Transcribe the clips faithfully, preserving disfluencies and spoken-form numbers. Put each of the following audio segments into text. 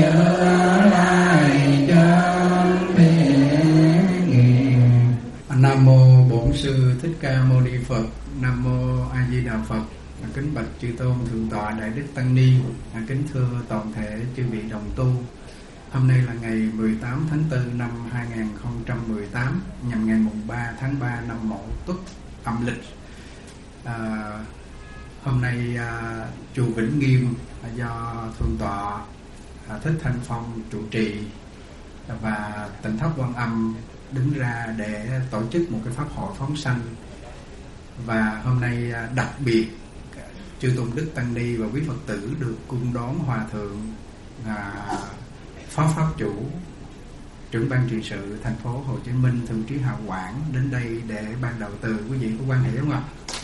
Như Lai chân thiện nghiệp. Nam mô Bổn Sư Thích Ca Mâu Ni Phật. Nam mô A Di Đà Phật. Kính bạch chư tôn thượng tọa Đại Đức Tăng Ni. Kính thưa toàn thể chư vị đồng tu. Hôm nay là ngày mười tám tháng tư năm hai nghìn không trăm mười tám, nhằm ngày mùng ba tháng ba năm Mậu Tuất âm lịch. À, hôm nay à, chùa Vĩnh Nghiêm à, do thượng tọa à, Thích Thanh Phong trụ trì và Tịnh Thất Quan Âm đứng ra để tổ chức một cái pháp hội phóng sanh. Và hôm nay à, đặc biệt chư tôn đức tăng ni và quý Phật tử được cung đón hòa thượng à, phó pháp chủ trưởng ban trị sự thành phố Hồ Chí Minh Thượng Trí Hạ Quảng đến đây để ban đầu từ. Quý vị có quan hệ không ạ?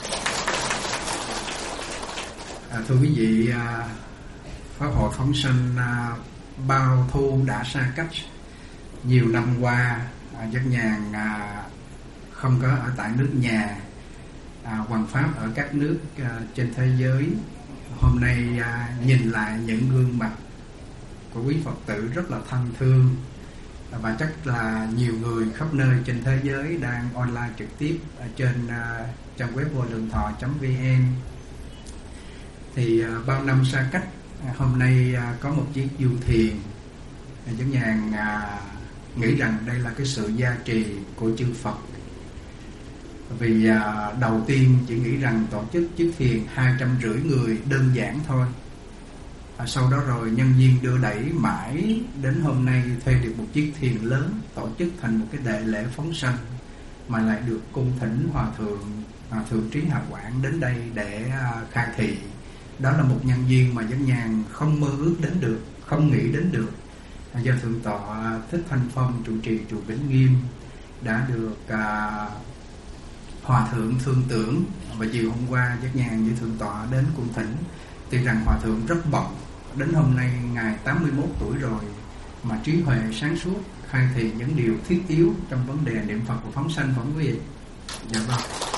À, thưa quý vị, à, pháp hội phóng sanh à, bao thu đã xa cách. Nhiều năm qua à, Giác Nhàn à, không có ở tại nước nhà, à, hoằng pháp ở các nước à, trên thế giới. Hôm nay à, nhìn lại những gương mặt của quý Phật tử rất là thân thương, và chắc là nhiều người khắp nơi trên thế giới đang online trực tiếp ở trên uh, trang web vô lượng thọ chấm vn. Thì uh, bao năm xa cách, uh, hôm nay uh, có một chiếc du thuyền. Giác Nhàn uh, nghĩ rằng đây là cái sự gia trì của chư Phật. Vì uh, đầu tiên chỉ nghĩ rằng tổ chức chiếc thuyền hai trăm rưỡi người đơn giản thôi. À, sau đó rồi nhân viên đưa đẩy mãi đến hôm nay thuê được một chiếc thuyền lớn, tổ chức thành một cái đại lễ phóng sanh, mà lại được cung thỉnh hòa thượng à, Thượng Trí Hạ Quảng đến đây để à, khai thị. Đó là một nhân viên mà Giác Nhàn không mơ ước đến được, không nghĩ đến được. À, do thượng tọa Thích Thanh Phong trụ trì chùa Vĩnh Nghiêm đã được à, hòa thượng thương tưởng, và chiều hôm qua Giác Nhàn với thượng tọa đến cung thỉnh. Tuy rằng hòa thượng rất bận, đến hôm nay ngài tám mươi mốt tuổi rồi mà trí huệ sáng suốt khai thị những điều thiết yếu trong vấn đề niệm Phật và phóng sanh, phải không quý vị? Dạ vâng.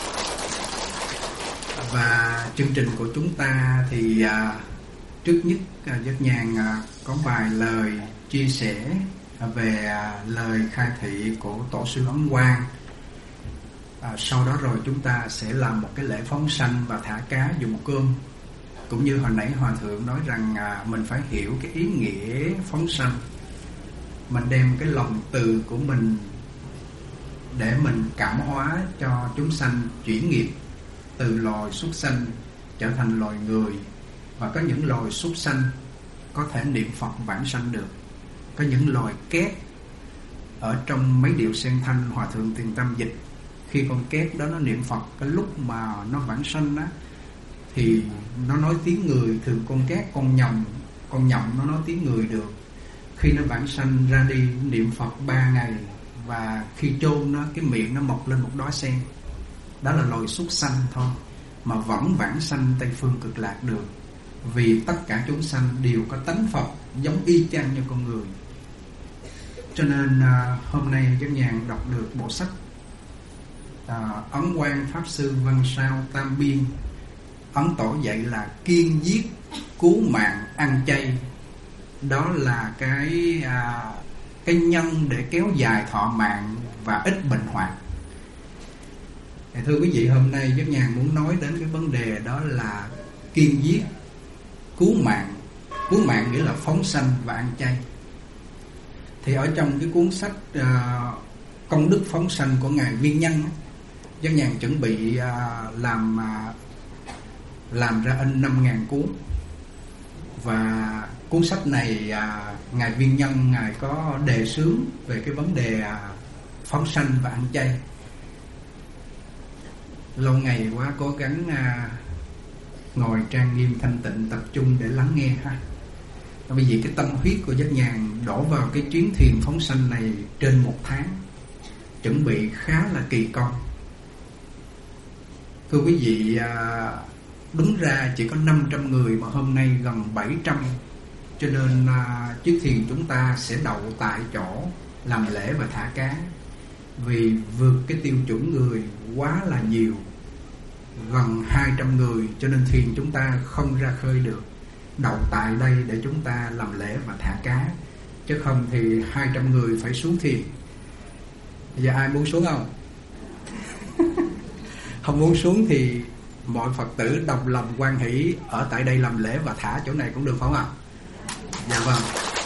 Và chương trình của chúng ta thì à, trước nhất à, Giác Nhàn à, có vài lời chia sẻ về à, lời khai thị của tổ sư Ấn Quang. À, sau đó rồi chúng ta sẽ làm một cái lễ phóng sanh và thả cá dùng cơm. Cũng như hồi nãy hòa thượng nói rằng à, mình phải hiểu cái ý nghĩa phóng sanh, mình đem cái lòng từ của mình để mình cảm hóa cho chúng sanh chuyển nghiệp từ loài súc sanh trở thành loài người. Và có những loài súc sanh có thể niệm Phật vãng sanh được, có những loài két. Ở trong mấy điệu sen thanh hòa thượng Tiền Tâm dịch, khi con két đó nó niệm Phật, cái lúc mà nó vãng sanh á thì nó nói tiếng người. Thường con két, con nhộng, con nhộng nó nói tiếng người được. Khi nó vãng sanh ra đi niệm Phật ba ngày, và khi chôn nó, cái miệng nó mọc lên một đóa sen. Đó là loài súc sanh thôi, mà vẫn vãng sanh Tây Phương Cực Lạc được. Vì tất cả chúng sanh đều có tánh Phật giống y chang như con người. Cho nên à, hôm nay Giác Nhàn đọc được bộ sách à, Ấn Quang Pháp Sư Văn Sao Tam Biên. Ấn Tổ dạy là kiên giết, cứu mạng, ăn chay. Đó là cái à, cái nhân để kéo dài thọ mạng và ít bệnh hoạn. Thì thưa quý vị, hôm nay Giác Nhàn muốn nói đến cái vấn đề đó là kiên giết, cứu mạng. Cứu mạng nghĩa là phóng sanh và ăn chay. Thì ở trong cái cuốn sách à, Công Đức Phóng Sanh của Ngài Viên Nhân, Giác Nhàn chuẩn bị à, làm à, làm ra in năm nghìn cuốn. Và cuốn sách này à, Ngài Viên Nhân Ngài có đề xướng về cái vấn đề à, phóng sanh và ăn chay. Lâu ngày quá cố gắng à, ngồi trang nghiêm thanh tịnh tập trung để lắng nghe ha. Bởi vì cái tâm huyết của Giác Nhàn đổ vào cái chuyến thuyền phóng sanh này trên một tháng, chuẩn bị khá là kỳ công. Thưa quý vị, à, đúng ra chỉ có năm trăm người mà hôm nay gần bảy trăm. Cho nên à, chiếc thuyền chúng ta sẽ đậu tại chỗ làm lễ và thả cá. Vì vượt cái tiêu chuẩn người quá là nhiều, gần hai trăm người, cho nên thuyền chúng ta không ra khơi được. đậu tại đây để chúng ta làm lễ và thả cá. Chứ không thì hai trăm người phải xuống thiền. Bây giờ ai muốn xuống không? Không muốn xuống thì mọi Phật tử đồng lòng hoan hỷ ở tại đây làm lễ và thả chỗ này cũng được, phải không ạ? Dạ vâng.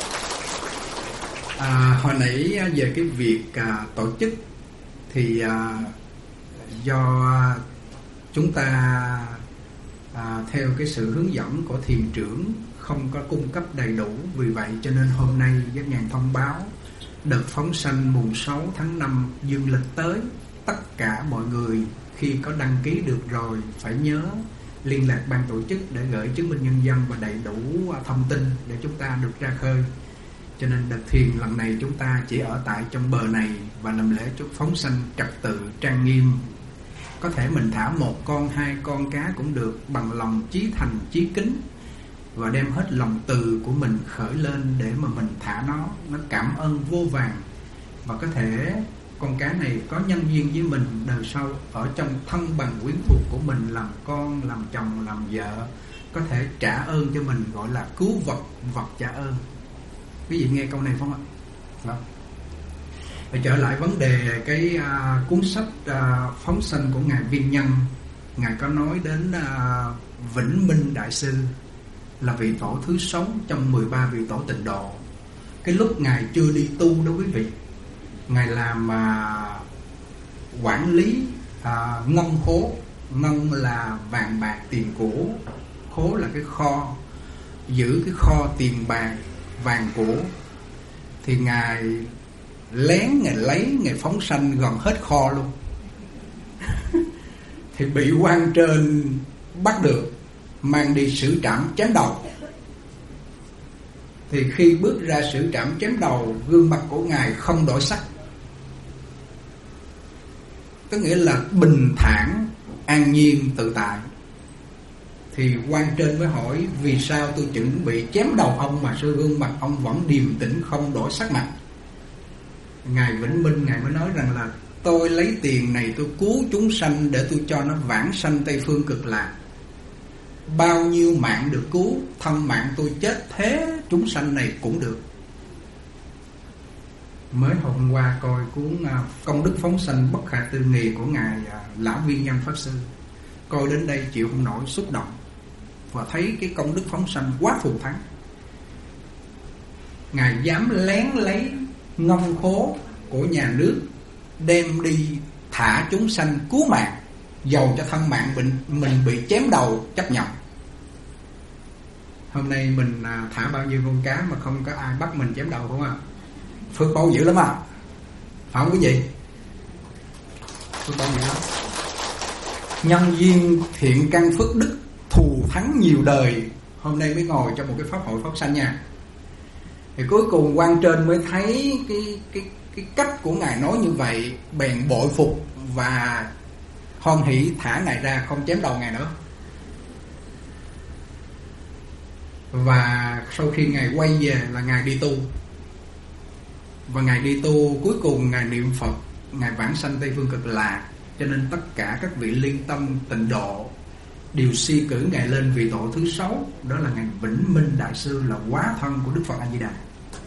À, hồi nãy về cái việc à, tổ chức thì à, do chúng ta à, theo cái sự hướng dẫn của thiền trưởng không có cung cấp đầy đủ, vì vậy cho nên hôm nay Giác Nhàn thông báo đợt phóng sanh mùng sáu tháng năm dương lịch tới, tất cả mọi người khi có đăng ký được rồi phải nhớ liên lạc ban tổ chức để gửi chứng minh nhân dân và đầy đủ thông tin để chúng ta được ra khơi. Cho nên đợt thiền lần này chúng ta chỉ ở tại trong bờ này và làm lễ chúc phóng sanh trật tự trang nghiêm. Có thể mình thả một con, hai con cá cũng được, bằng lòng chí thành, chí kính, và đem hết lòng từ của mình khởi lên để mà mình thả nó. Nó cảm ơn vô vàn. Và có thể con cá này có nhân duyên với mình đời sau ở trong thân bằng quyến thuộc của mình, làm con, làm chồng, làm vợ, có thể trả ơn cho mình, gọi là cứu vật, vật trả ơn. Quý vị nghe câu này không ạ? Vâng. Và trở lại vấn đề cái uh, cuốn sách uh, phóng sanh của Ngài Viên Nhân, Ngài có nói đến uh, Vĩnh Minh Đại Sư là vị tổ thứ sáu trong mười ba vị tổ tịnh độ. Cái lúc Ngài chưa đi tu đó quý vị, Ngài làm uh, quản lý uh, ngân khố. Ngân là vàng bạc tiền của, khố là cái kho, giữ cái kho tiền bạc vàng của. Thì Ngài lén, Ngài lấy, Ngài phóng sanh gần hết kho luôn. Thì bị quan trên bắt được, mang đi xử trảm chém đầu. Thì khi bước ra xử trảm chém đầu, gương mặt của Ngài không đổi sắc, có nghĩa là bình thản, an nhiên, tự tại. Thì quan trên mới hỏi: vì sao tôi chuẩn bị chém đầu ông mà sao gương mặt ông vẫn điềm tĩnh không đổi sắc mặt? Ngài Vĩnh Minh, Ngài mới nói rằng là tôi lấy tiền này tôi cứu chúng sanh để tôi cho nó vãng sanh Tây Phương Cực Lạc. Bao nhiêu mạng được cứu, thân mạng tôi chết thế chúng sanh này cũng được. Mới hôm qua coi cuốn Công Đức Phóng Sanh Bất Khả Tư Nghị của Ngài Lão Viên Nhân Pháp Sư, coi đến đây chịu không nổi, xúc động, và thấy cái công đức phóng sanh quá thù thắng. Ngài dám lén lấy ngân khố của nhà nước đem đi thả chúng sanh cứu mạng, dầu cho thân mạng mình, mình bị chém đầu chấp nhận. Hôm nay mình thả bao nhiêu con cá mà không có ai bắt mình chém đầu, không ạ? Phước báo dữ lắm à, phải không quý vị? Phước báo dữ lắm. Nhân duyên thiện căn phước đức thù thắng nhiều đời, hôm nay mới ngồi trong một cái pháp hội phóng sanh nha. Thì cuối cùng quan trên mới thấy cái cái cái cách của Ngài nói như vậy, bèn bội phục và hoan hỷ thả Ngài ra, không chém đầu Ngài nữa. Và sau khi Ngài quay về là Ngài đi tu. Và Ngài đi tu cuối cùng Ngài niệm Phật, Ngài vãng sanh Tây Phương Cực Lạc. Cho nên tất cả các vị liên tâm tịnh độ đều suy cử Ngài lên vị tổ thứ sáu, đó là Ngài Vĩnh Minh Đại Sư, là hóa thân của Đức Phật A Di Đà.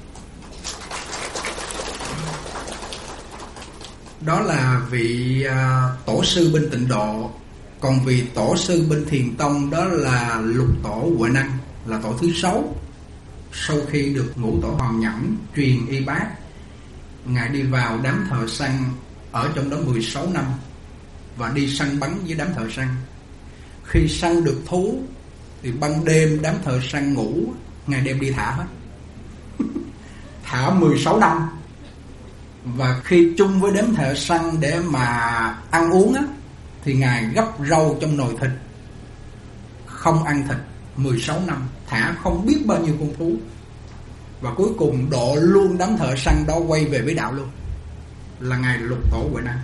Đó là vị uh, tổ sư bên tịnh độ. Còn vị tổ sư bên Thiền Tông đó là Lục Tổ Huệ Năng, là tổ thứ sáu. Sau khi được Ngũ Tổ Hoàng Nhẫn truyền y bát, Ngài đi vào đám thợ săn ở trong đó mười sáu năm và đi săn bắn với đám thợ săn. Khi săn được thú thì ban đêm đám thợ săn ngủ, Ngài đem đi thả hết. Thả mười sáu năm. Và khi chung với đám thợ săn để mà ăn uống á, thì Ngài gấp rau trong nồi thịt, không ăn thịt mười sáu năm, thả không biết bao nhiêu con thú. Và cuối cùng độ luôn đám thợ săn đó quay về với đạo luôn, là Ngài Lục Tổ Huệ Năng.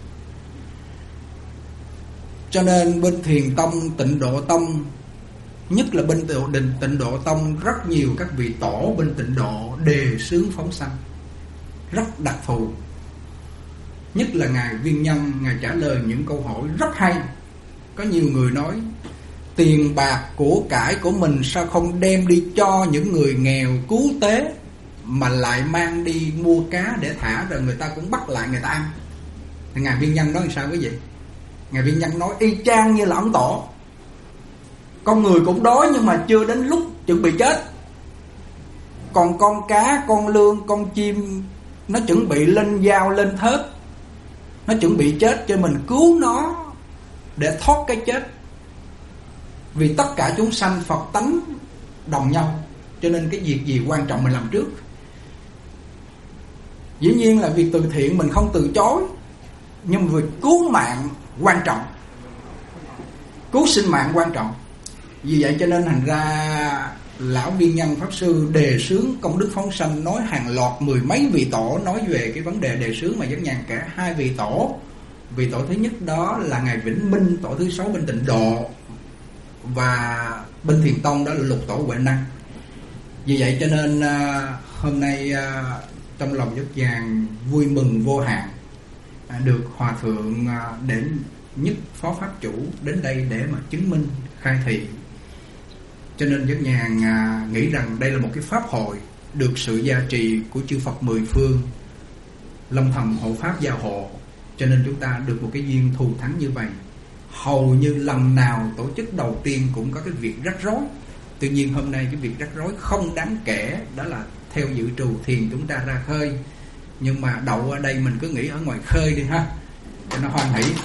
Cho nên bên Thiền Tông, Tịnh Độ Tông, nhất là bên Tịnh Độ Tông, rất nhiều các vị tổ bên Tịnh Độ đề xướng phóng sanh, rất đặc thù. Nhất là Ngài Viên Nhân, Ngài trả lời những câu hỏi rất hay. Có nhiều người nói tiền bạc của cải của mình sao không đem đi cho những người nghèo cứu tế, mà lại mang đi mua cá để thả rồi người ta cũng bắt lại người ta ăn. Thì Ngài Viên Nhân nói làm sao quý vị? Ngài Viên Nhân nói y chang như là Ấn Tổ. Con người cũng đói nhưng mà chưa đến lúc chuẩn bị chết. Còn con cá, con lươn, con chim nó chuẩn bị lên dao, lên thớt, nó chuẩn bị chết cho mình cứu nó để thoát cái chết. Vì tất cả chúng sanh Phật tánh đồng nhau, cho nên cái việc gì quan trọng mình làm trước. Dĩ nhiên là việc từ thiện mình không từ chối, nhưng việc cứu mạng quan trọng, cứu sinh mạng quan trọng. Vì vậy cho nên thành ra Lão Viên Nhân Pháp Sư đề xướng công đức phóng sanh, nói hàng loạt mười mấy vị tổ nói về cái vấn đề đề xướng mà Giác Nhàn kể hai vị tổ. Vị tổ thứ nhất đó là Ngài Vĩnh Minh, tổ thứ sáu bên Tịnh Độ, và bên Thiền Tông đó là Lục Tổ Huệ Năng. Vì vậy cho nên uh, hôm nay uh, trong lòng Giác Nhàn vui mừng vô hạn uh, được Hòa Thượng uh, đến nhất Phó Pháp Chủ đến đây để mà chứng minh khai thị. Cho nên Giác Nhàn uh, nghĩ rằng đây là một cái pháp hội được sự gia trì của chư Phật mười phương, Long Thần hộ pháp gia hộ, cho nên chúng ta được một cái duyên thù thắng như vậy. Hầu như lần nào tổ chức đầu tiên cũng có cái việc rắc rối. Tuy nhiên hôm nay cái việc rắc rối không đáng kể, đó là theo dự trù thiền chúng ta ra khơi. Nhưng mà đậu ở đây mình cứ nghĩ ở ngoài khơi đi ha, cho nó hoan hỷ.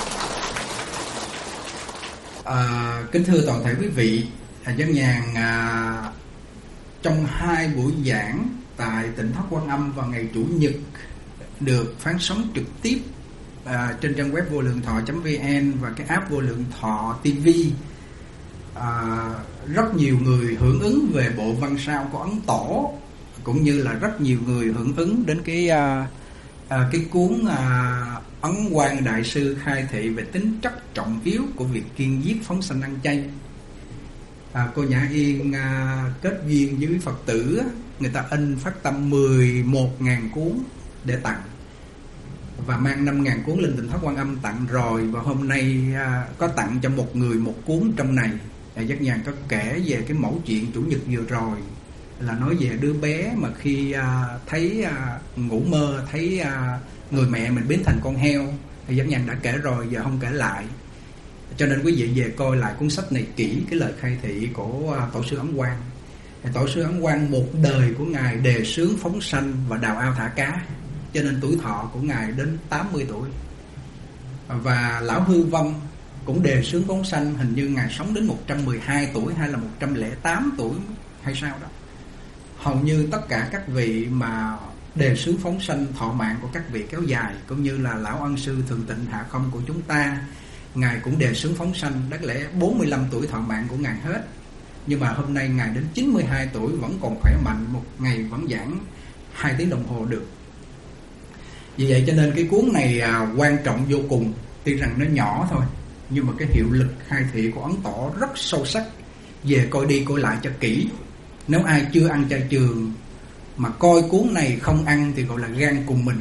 à, Kính thưa toàn thể quý vị, Giác Nhàn à, trong hai buổi giảng tại Tỉnh Thất Quan Âm vào ngày Chủ nhật được phát sóng trực tiếp À, trên trang web vô lượng thọ chấm vn và cái app vô lượng thọ ti vi. à, Rất nhiều người hưởng ứng về bộ văn sao của Ấn Tổ, cũng như là rất nhiều người hưởng ứng đến cái à, à, cái cuốn à, Ấn Quang Đại Sư khai thị về tính chất trọng yếu của việc kiên giết phóng sanh ăn chay. à, Cô Nhã Yên à, kết duyên với Phật tử, người ta in phát tâm mười một nghìn cuốn để tặng, và mang năm nghìn cuốn lên Tỉnh Thất Quan Âm tặng rồi. Và hôm nay à, có tặng cho một người một cuốn trong này. à, Giác Nhàn có kể về cái mẫu chuyện Chủ nhật vừa rồi, là nói về đứa bé mà khi à, thấy à, ngủ mơ thấy à, người mẹ mình biến thành con heo. Thì Giác Nhàn đã kể rồi, giờ không kể lại. Cho nên quý vị về coi lại cuốn sách này kỹ, cái lời khai thị của à, Tổ sư Ấn Quang. thì Tổ sư Ấn Quang một đời của Ngài đề xướng phóng sanh và đào ao thả cá, cho nên tuổi thọ của Ngài đến tám mươi tuổi. Và Lão Hư Vong cũng đề xướng phóng sanh, hình như Ngài sống đến một trăm mười hai tuổi hay là một trăm lẻ tám tuổi hay sao đó. Hầu như tất cả các vị mà đề xướng phóng sanh, thọ mạng của các vị kéo dài, cũng như là Lão Ân Sư Thường Tịnh Hạ Không của chúng ta, Ngài cũng đề xướng phóng sanh. Đáng lẽ bốn mươi lăm tuổi thọ mạng của Ngài hết, nhưng mà hôm nay Ngài đến chín mươi hai tuổi vẫn còn khỏe mạnh, một ngày vẫn giảng hai tiếng đồng hồ được. Vì vậy cho nên cái cuốn này à, quan trọng vô cùng. Tuy rằng nó nhỏ thôi, nhưng mà cái hiệu lực khai thị của Ấn Tổ rất sâu sắc. Về coi đi coi lại cho kỹ. Nếu ai chưa ăn chay trường mà coi cuốn này không ăn thì gọi là gan cùng mình.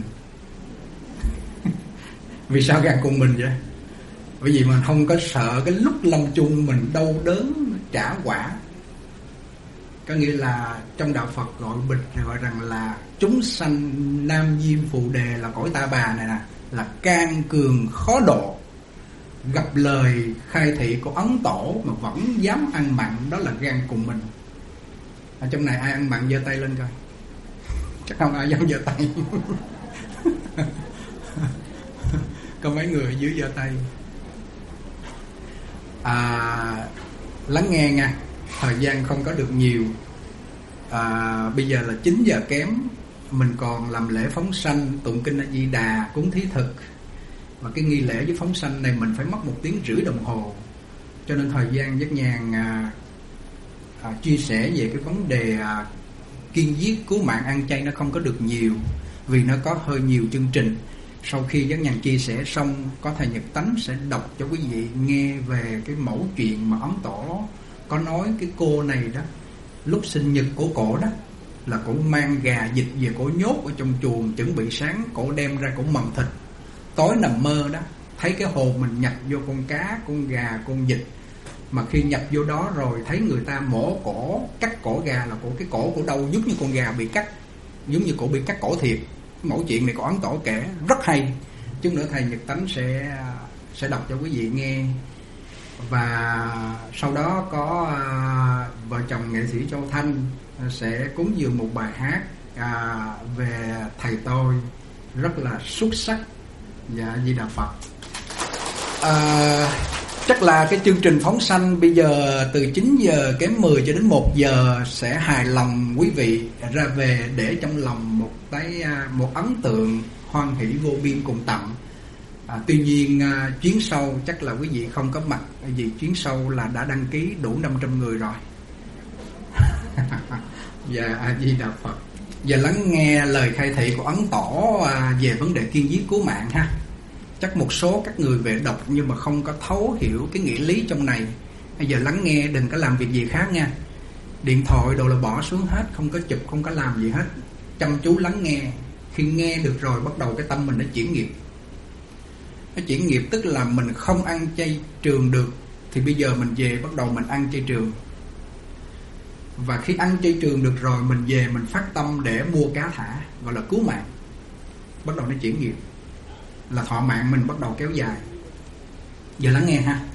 Vì sao gan cùng mình vậy? Bởi vì mình không có sợ cái lúc lâm chung mình đau đớn trả quả. Có nghĩa là trong đạo Phật gọi bịch gọi rằng là chúng sanh nam diêm phù đề là cõi ta bà này nè, là can cường khó độ. Gặp lời khai thị của Ấn Tổ mà vẫn dám ăn mặn, đó là gan cùng mình. Ở trong này ai ăn mặn giơ tay lên coi. Chắc không ai dám giơ tay. Có mấy người ở dưới giơ tay. À, lắng nghe nha. Thời gian không có được nhiều. à, Bây giờ là chín giờ kém. Mình còn làm lễ phóng sanh, tụng kinh A Di Đà, cúng thí thực. Và cái nghi lễ với phóng sanh này mình phải mất một tiếng rưỡi đồng hồ. Cho nên thời gian Giác Nhàn à, à, chia sẻ về cái vấn đề à, kiên giết cứu mạng ăn chay nó không có được nhiều, vì nó có hơi nhiều chương trình. Sau khi Giác Nhàn chia sẻ xong, có thầy Nhật Tánh sẽ đọc cho quý vị nghe về cái mẫu chuyện mà Ấn Tổ có nói cái cô này đó, lúc sinh nhật của cổ đó, là cổ mang gà vịt về cổ nhốt ở trong chuồng, chuẩn bị sáng cổ đem ra cổ mần thịt. Tối nằm mơ đó, thấy cái hồn mình nhập vô con cá, con gà, con vịt, Mà khi nhập vô đó rồi thấy người ta mổ cổ, cắt cổ gà, là cổ cái cổ của đâu giống như con gà bị cắt, giống như cổ bị cắt cổ thiệt. Mẫu chuyện này có Ấn Tổ kể rất hay, chút nữa thầy Nhật Tánh sẽ sẽ đọc cho quý vị nghe. Và sau đó có à, vợ chồng nghệ sĩ Châu Thanh sẽ cúng dường một bài hát à, về thầy tôi rất là xuất sắc. Dạ Di Đà Phật. À, chắc là cái chương trình phóng sanh bây giờ từ chín giờ kém mười cho đến một giờ sẽ hài lòng quý vị ra về để trong lòng một cái một ấn tượng hoan hỷ vô biên cùng tặng. À, tuy nhiên à, chuyến sau chắc là quý vị không có mặt, vì chuyến sau là đã đăng ký đủ năm trăm người rồi. Dạ A Di Đà Phật. Giờ lắng nghe lời khai thị của Ấn Tổ à, về vấn đề kiên giết cứu mạng ha. Chắc một số các người về đọc nhưng mà không có thấu hiểu cái nghĩa lý trong này. Bây giờ lắng nghe, đừng có làm việc gì khác nha. Điện thoại đồ là bỏ xuống hết, không có chụp, không có làm gì hết. Chăm chú lắng nghe. Khi nghe được rồi bắt đầu cái tâm mình nó chuyển nghiệp. Nó chuyển nghiệp tức là mình không ăn chay trường được, thì bây giờ mình về bắt đầu mình ăn chay trường. Và khi ăn chay trường được rồi, mình về mình phát tâm để mua cá thả, gọi là cứu mạng. Bắt đầu nó chuyển nghiệp, là thọ mạng mình bắt đầu kéo dài. Giờ lắng nghe ha.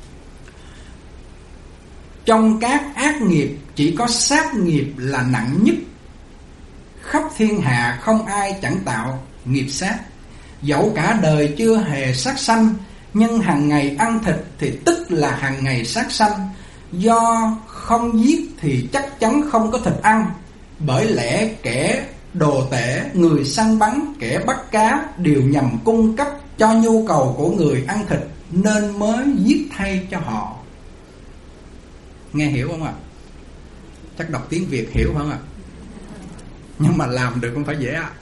Trong các ác nghiệp chỉ có sát nghiệp là nặng nhất. Khắp thiên hạ không ai chẳng tạo nghiệp sát. Dẫu cả đời chưa hề sát sanh, nhưng hàng ngày ăn thịt thì tức là hàng ngày sát sanh. Do không giết thì chắc chắn không có thịt ăn. Bởi lẽ kẻ đồ tể, người săn bắn, kẻ bắt cá đều nhằm cung cấp cho nhu cầu của người ăn thịt, nên mới giết thay cho họ. Nghe hiểu không ạ? Chắc đọc tiếng Việt hiểu không ạ? Nhưng mà làm được không phải dễ ạ.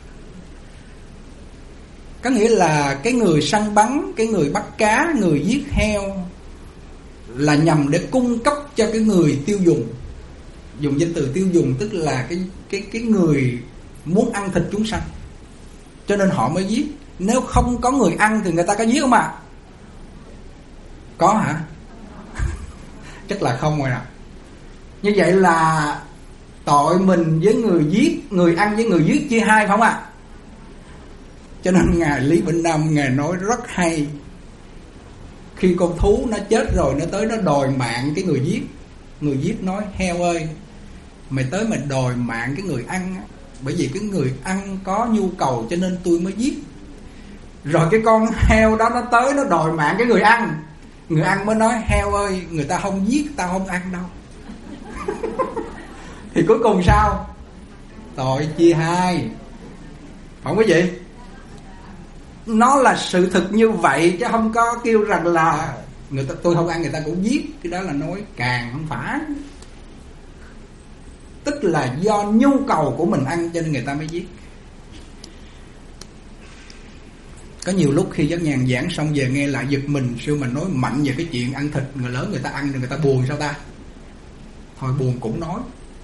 Có nghĩa là cái người săn bắn, cái người bắt cá, người giết heo là nhằm để cung cấp cho cái người tiêu dùng. Dùng danh từ tiêu dùng tức là cái cái cái người muốn ăn thịt chúng sanh, cho nên họ mới giết. Nếu không có người ăn thì người ta có giết không ạ? Có hả? Chắc là không rồi ạ. Như vậy là tội mình với người giết, người ăn với người giết chia hai phải không ạ? Cho nên Ngài Lý Bỉnh Nam Ngài nói rất hay. Khi con thú nó chết rồi, nó tới nó đòi mạng cái người giết. Người giết nói: heo ơi, mày tới mày đòi mạng cái người ăn, bởi vì cái người ăn có nhu cầu cho nên tôi mới giết. Rồi cái con heo đó nó tới nó đòi mạng cái người ăn. Người ăn mới nói: heo ơi, người ta không giết, tao không ăn đâu. Thì cuối cùng sao? Tội chia hai. Không quý vị? Nó là sự thực như vậy, chứ không có kêu rằng là người ta tôi không ăn người ta cũng giết. Cái đó là nói càng không phải. Tức là do nhu cầu của mình ăn cho nên người ta mới giết. Có nhiều lúc khi Giác Nhàn giảng xong về nghe lại giật mình. Sư mình nói mạnh về cái chuyện ăn thịt, người lớn người ta ăn rồi người ta buồn sao ta? Thôi buồn cũng nói.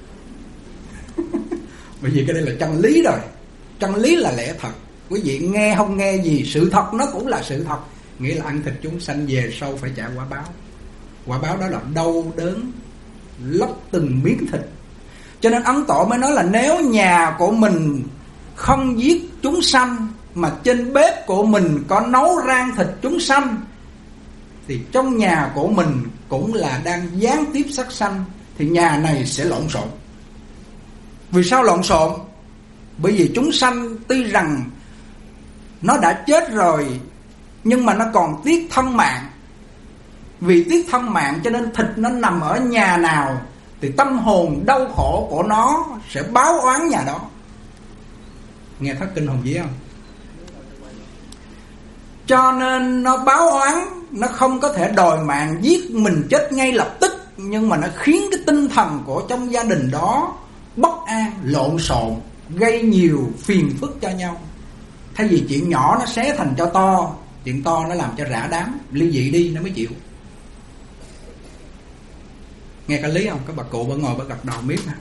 Bởi vì cái đây là chân lý rồi. Chân lý là lẽ thật. Quý vị nghe không nghe gì, sự thật nó cũng là sự thật. Nghĩa là ăn thịt chúng sanh về sau phải trả quả báo. Quả báo đó là đau đớn lấp từng miếng thịt. Cho nên Ấn Tổ mới nói là nếu nhà của mình không giết chúng sanh, mà trên bếp của mình có nấu rang thịt chúng sanh, thì trong nhà của mình cũng là đang gián tiếp sát sanh. Thì nhà này sẽ lộn xộn. Vì sao lộn xộn? Bởi vì chúng sanh tuy rằng nó đã chết rồi, nhưng mà nó còn tiếc thân mạng. Vì tiếc thân mạng cho nên thịt nó nằm ở nhà nào thì tâm hồn đau khổ của nó sẽ báo oán nhà đó. Nghe thất kinh hồn vía không? Cho nên nó báo oán, nó không có thể đòi mạng giết mình chết ngay lập tức, nhưng mà nó khiến cái tinh thần của trong gia đình đó bất an, lộn xộn, gây nhiều phiền phức cho nhau. Thay vì chuyện nhỏ nó xé thành cho to, chuyện to nó làm cho rã đám, ly dị đi nó mới chịu. Nghe cái lý không? Các bà cụ bà ngồi bà gật đầu miết nè.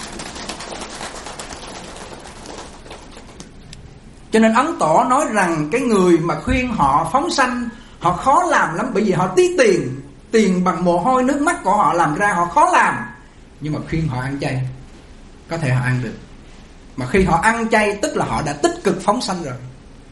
Cho nên Ấn Tổ nói rằng cái người mà khuyên họ phóng sanh, họ khó làm lắm, bởi vì họ tiếc tiền. tiền bằng mồ hôi nước mắt của họ làm ra, họ khó làm. Nhưng mà khi họ ăn chay, có thể họ ăn được. Mà khi họ ăn chay tức là họ đã tích cực phóng sanh rồi.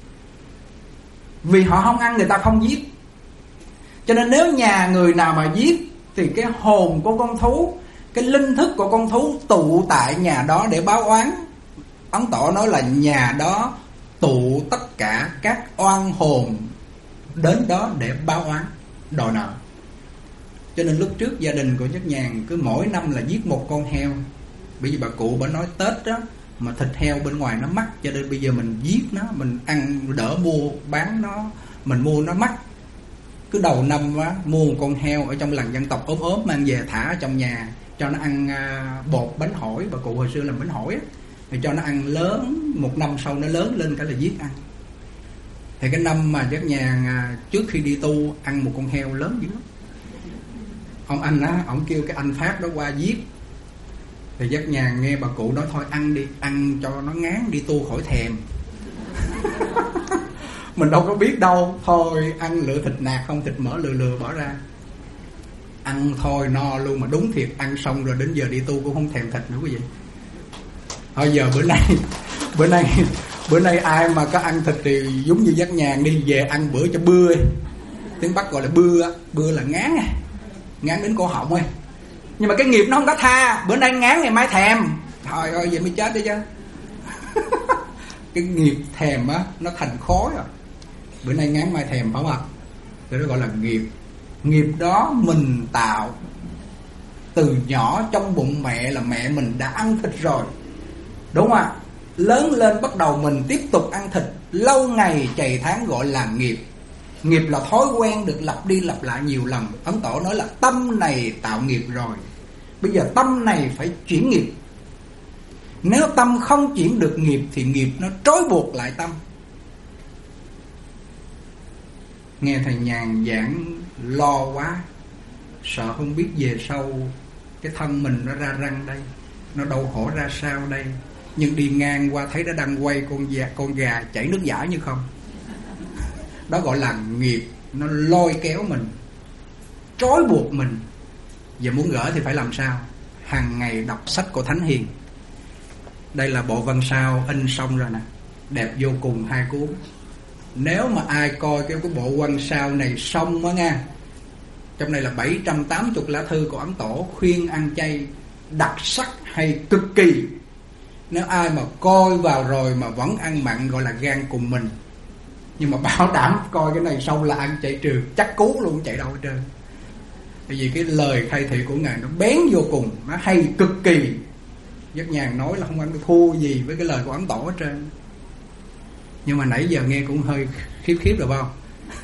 Vì họ không ăn, người ta không giết. Cho nên nếu nhà người nào mà giết thì cái hồn của con thú, cái linh thức của con thú tụ tại nhà đó để báo oán. Ấn Tổ nói là nhà đó tụ tất cả các oan hồn đến đó để báo oán, đòi nợ. Cho nên lúc trước gia đình của Nhất Nhàn cứ mỗi năm là giết một con heo. Bởi vì bà cụ bà nói Tết đó mà thịt heo bên ngoài nó mắc, cho nên bây giờ mình giết nó, mình ăn đỡ mua bán nó, mình mua nó mắc. Cứ đầu năm á, mua một con heo ở trong làng dân tộc ốm ốm mang về thả ở trong nhà, cho nó ăn à, bột bánh hỏi. Bà cụ hồi xưa làm bánh hỏi á, thì cho nó ăn lớn, một năm sau nó lớn lên cái là giết ăn. Thì cái năm mà Giác Nhàn à, trước khi đi tu ăn một con heo lớn dữ lắm. Ông anh á, ông kêu cái anh Pháp đó qua giết. Thì Giác Nhàn nghe bà cụ nói thôi ăn đi, ăn cho nó ngán, đi tu khỏi thèm. Mình đâu có biết đâu, thôi ăn lựa thịt nạc không, thịt mỡ lừa lừa bỏ ra. Ăn thôi no luôn, mà đúng thiệt ăn xong rồi đến giờ đi tu cũng không thèm thịt nữa quý vị. Thôi giờ bữa nay bữa nay bữa nay ai mà có ăn thịt thì giống như Giác Nhàn đi về ăn bữa cho bưa. Tiếng Bắc gọi là bưa, bưa là ngán, ngán đến cổ họng ấy. Nhưng mà cái nghiệp nó không có tha, bữa nay ngán ngày mai thèm. Thôi ơi vậy mới chết đấy chứ. Cái nghiệp thèm á nó thành khối rồi. Bữa nay ngán mai thèm phải không ạ? Thì nó gọi là nghiệp. Nghiệp đó mình tạo. Từ nhỏ trong bụng mẹ là mẹ mình đã ăn thịt rồi, đúng không ạ? Lớn lên bắt đầu mình tiếp tục ăn thịt, lâu ngày chày tháng gọi là nghiệp. Nghiệp là thói quen được lặp đi lặp lại nhiều lần. Ấn Tổ nói là tâm này tạo nghiệp rồi, bây giờ tâm này phải chuyển nghiệp. Nếu tâm không chuyển được nghiệp thì nghiệp nó trói buộc lại tâm. Nghe thầy Nhàn giảng lo quá, sợ không biết về sau cái thân mình nó ra răng đây, nó đau khổ ra sao đây. Nhưng đi ngang qua thấy nó đang quay con gà, con gà chảy nước dãi như không. Đó gọi là nghiệp. Nó lôi kéo mình, trói buộc mình. Giờ muốn gỡ thì phải làm sao? Hàng ngày đọc sách của Thánh Hiền. Đây là bộ văn sao in xong rồi nè, đẹp vô cùng hai cuốn. Nếu mà ai coi cái, cái bộ văn sao này xong á nha, trong này là bảy trăm tám mươi lá thư của Ấn Tổ khuyên ăn chay, đặc sắc hay cực kỳ. Nếu ai mà coi vào rồi mà vẫn ăn mặn gọi là gan cùng mình. Nhưng mà bảo đảm coi cái này xong là ăn chay trừ, chắc cú luôn, chạy đâu hết trơn. Bởi vì cái lời khai thị của Ngài nó bén vô cùng, nó hay cực kỳ. Giác Nhàn nói là không ăn thua gì với cái lời của Ấn Tổ hết trơn. Nhưng mà nãy giờ nghe cũng hơi khiếp khiếp rồi phải không?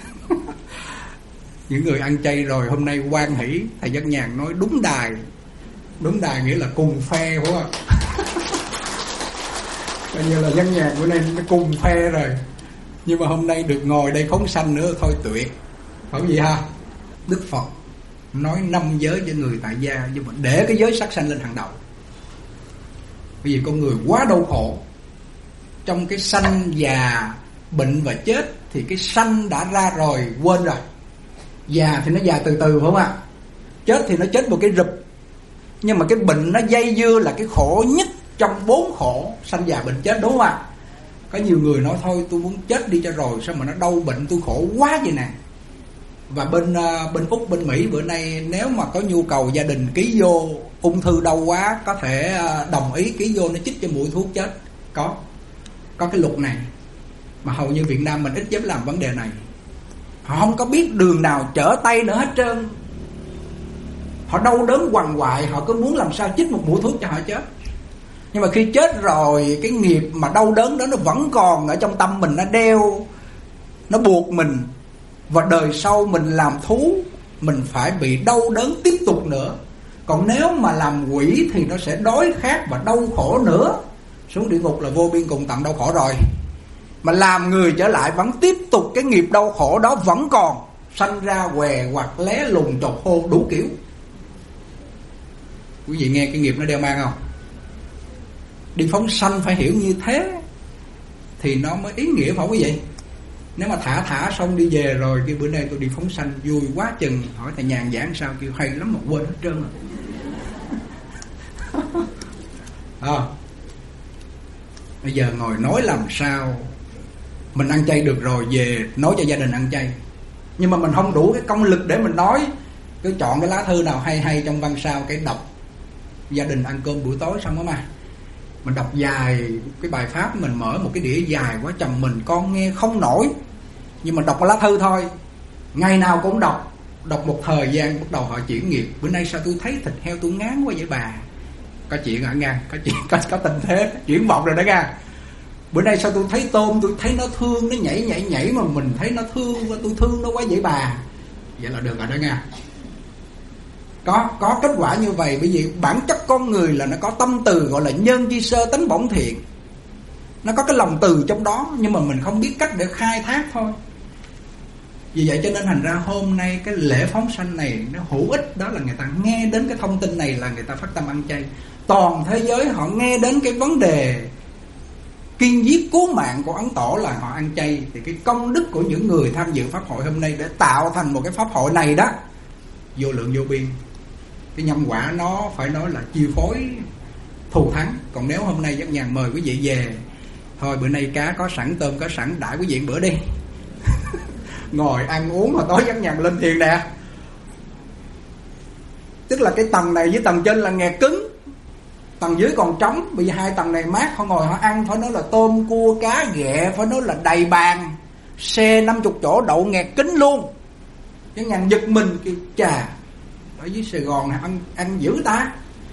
Những người ăn chay rồi hôm nay hoan hỷ. Thầy Giác Nhàn nói đúng đài. Đúng đài nghĩa là cùng phe, phải không? Bây giờ là Giác Nhàn bữa nay nó cùng phe rồi. Nhưng mà hôm nay được ngồi đây phóng sanh nữa thôi tuyệt. Phải không gì ha? Đức Phật nói năm giới cho người tại gia, nhưng mà để cái giới sát sanh lên hàng đầu. Bởi vì con người quá đau khổ. Trong cái sanh, già, bệnh và chết thì cái sanh đã ra rồi, quên rồi. Già thì nó già từ từ phải không ạ? Chết thì nó chết một cái rụp. Nhưng mà cái bệnh nó dây dưa là cái khổ nhất trong bốn khổ, sanh già bệnh chết, đúng không ạ? Có nhiều người nói thôi tôi muốn chết đi cho rồi, sao mà nó đau bệnh tôi khổ quá vậy nè. Và bên uh, bên Úc, bên Mỹ bữa nay nếu mà có nhu cầu gia đình ký vô ung thư đau quá, có thể uh, đồng ý ký vô nó chích cho mũi thuốc chết. Có Có cái luật này. Mà hầu như Việt Nam mình ít dám làm vấn đề này. Họ không có biết đường nào trở tay nữa hết trơn. Họ đau đớn quằn quại, họ cứ muốn làm sao chích một mũi thuốc cho họ chết. Nhưng mà khi chết rồi, cái nghiệp mà đau đớn đó nó vẫn còn ở trong tâm mình, nó đeo, nó buộc mình. Và đời sau mình làm thú, mình phải bị đau đớn tiếp tục nữa. Còn nếu mà làm quỷ thì nó sẽ đói khát và đau khổ nữa. Xuống địa ngục là vô biên cùng tận đau khổ rồi. Mà làm người trở lại vẫn tiếp tục cái nghiệp đau khổ đó vẫn còn. Sanh ra què hoặc lé lùng chột hô đủ kiểu. Quý vị nghe cái nghiệp nó đeo mang không? Đi phóng sanh phải hiểu như thế thì nó mới ý nghĩa, phải không quý vị? Nếu mà thả thả xong đi về rồi, cái bữa nay tôi đi phóng sanh vui quá chừng. Hỏi thầy Nhàn giảng sao, kêu hay lắm mà quên hết trơn rồi. À, bây giờ ngồi nói làm sao mình ăn chay được rồi, về nói cho gia đình ăn chay. Nhưng mà mình không đủ cái công lực để mình nói. Cứ chọn cái lá thư nào hay hay trong văn sao, cái đọc gia đình ăn cơm buổi tối xong đó mà. Mình đọc dài cái bài pháp, mình mở một cái đĩa dài quá, chồng mình con nghe không nổi. Nhưng mà đọc cái lá thư thôi, ngày nào cũng đọc. Đọc một thời gian bắt đầu họ chuyển nghiệp. Bữa nay sao tôi thấy thịt heo tôi ngán quá vậy bà. Có chuyện hả nha, có chuyện, có, có tình thế chuyển vọng rồi đó nha. Bữa nay sao tôi thấy tôm tôi thấy nó thương, nó nhảy nhảy nhảy mà mình thấy nó thương, tôi thương nó quá vậy bà. Vậy là được rồi đó nha. Có, có kết quả như vậy. Bởi vì bản chất con người là nó có tâm từ, gọi là nhân chi sơ tánh bổn thiện. Nó có cái lòng từ trong đó, nhưng mà mình không biết cách để khai thác thôi. Vì vậy cho nên thành ra hôm nay cái lễ phóng sanh này nó hữu ích. Đó là người ta nghe đến cái thông tin này là người ta phát tâm ăn chay. Toàn thế giới họ nghe đến cái vấn đề kiên giết cứu mạng của Ấn Tổ là họ ăn chay. Thì cái công đức của những người tham dự pháp hội hôm nay để tạo thành một cái pháp hội này đó, vô lượng vô biên. Cái nhân quả nó phải nói là chi phối thù thắng. Còn nếu hôm nay Giác Nhàn mời quý vị về, thôi bữa nay cá có sẵn, tôm có sẵn, đãi quý vị bữa đi. Ngồi ăn uống mà tối Giác Nhàn lên thiền nè. Tức là cái tầng này với tầng trên là nghẹt cứng, tầng dưới còn trống. Bây giờ hai tầng này mát, họ ngồi họ ăn, phải nói là tôm cua cá ghẹ, phải nói là đầy bàn. Xe năm mươi chỗ đậu nghẹt kính luôn. Giác Nhàn giật mình kêu chà, ở dưới Sài Gòn này ăn, ăn dữ ta.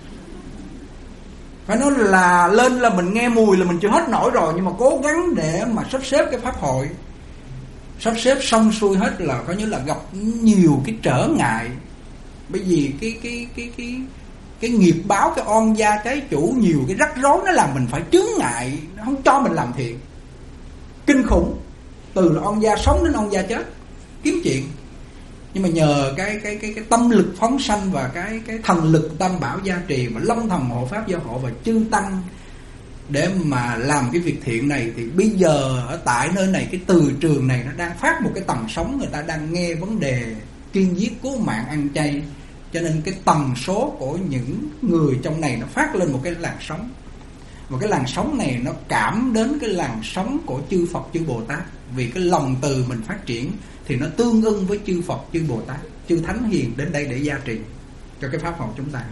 Phải nói là lên là mình nghe mùi là mình chưa hết nổi rồi. Nhưng mà cố gắng để mà sắp xếp cái pháp hội, sắp xếp xong xuôi hết là coi như là gặp nhiều cái trở ngại. Bởi vì cái cái cái cái cái nghiệp báo, cái oan gia trái chủ, nhiều cái rắc rối nó làm mình phải chướng ngại, nó không cho mình làm thiện. Kinh khủng. Từ là oan gia sống đến oan gia chết, kiếm chuyện. Nhưng mà nhờ cái cái cái cái tâm lực phóng sanh và cái cái thần lực tam bảo gia trì và long thần hộ pháp gia hộ và chư tăng để mà làm cái việc thiện này, thì bây giờ ở tại nơi này, cái từ trường này nó đang phát một cái tần sóng, người ta đang nghe vấn đề kiên giết cứu mạng ăn chay. Cho nên cái tần số của những người trong này nó phát lên một cái làn sóng. Và cái làn sóng này nó cảm đến cái làn sóng của chư Phật chư Bồ Tát. Vì cái lòng từ mình phát triển thì nó tương ưng với chư Phật chư Bồ Tát, chư Thánh Hiền đến đây để gia trì cho cái pháp hội chúng ta.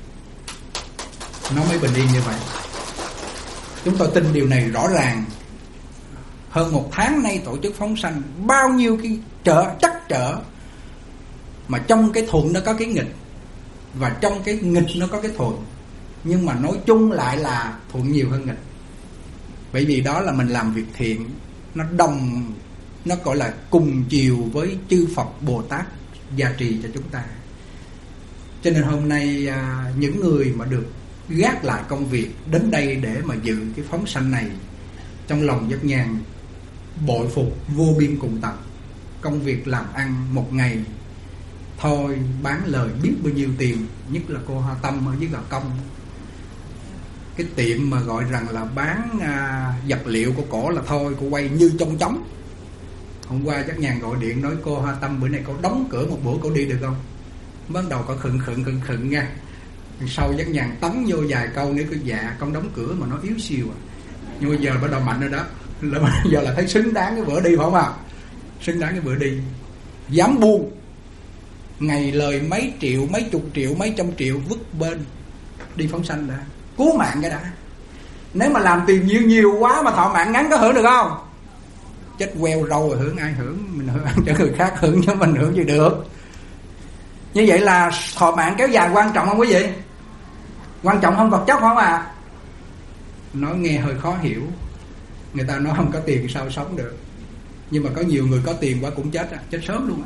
Nó mới bình yên như vậy. Chúng tôi tin điều này rõ ràng. Hơn một tháng nay tổ chức phóng sanh, bao nhiêu cái trở trắc trở, mà trong cái thuận nó có cái nghịch, và trong cái nghịch nó có cái thuận. Nhưng mà nói chung lại là thuận nhiều hơn nghịch. Bởi vì đó là mình làm việc thiện, nó đồng, nó gọi là cùng chiều với chư Phật Bồ Tát gia trì cho chúng ta. Cho nên hôm nay à, những người mà được gác lại công việc đến đây để mà dự cái phóng sanh này, trong lòng Giác Nhàn bội phục vô biên cùng tận. Công việc làm ăn một ngày thôi bán lời biết bao nhiêu tiền. Nhất là cô Hoa Tâm ở dưới Gò Công, cái tiệm mà gọi rằng là bán à, vật liệu của cổ là thôi, cô quay như trong trống. Hôm qua Giác Nhàn gọi điện nói cô Hoa Tâm bữa nay cô đóng cửa một bữa, cô đi được không? Bắt đầu có khựng khựng khựng khựng nha. Sau Giác Nhàn tống vô vài câu nữa, cái dạ con đóng cửa mà nó yếu xìu à. Nhưng bây giờ bắt đầu mạnh rồi đó, là bây giờ là thấy xứng đáng cái bữa đi, phải không ạ? Xứng đáng cái bữa đi. Dám buông, ngày lời mấy triệu, mấy chục triệu, mấy trăm triệu vứt bên, đi phóng sanh đã, cứu mạng cái đã. Nếu mà làm tiền nhiều nhiều quá mà thọ mạng ngắn có hưởng được không? Chết queo râu rồi hưởng ai hưởng? Mình hưởng cho người khác hưởng chứ mình hưởng gì được. Như vậy là thọ mạng kéo dài quan trọng không quý vị? Quan trọng hơn vật chất không à? Nói nghe hơi khó hiểu. Người ta nói không có tiền sao sống được. Nhưng mà có nhiều người có tiền quá cũng chết, chết sớm luôn á.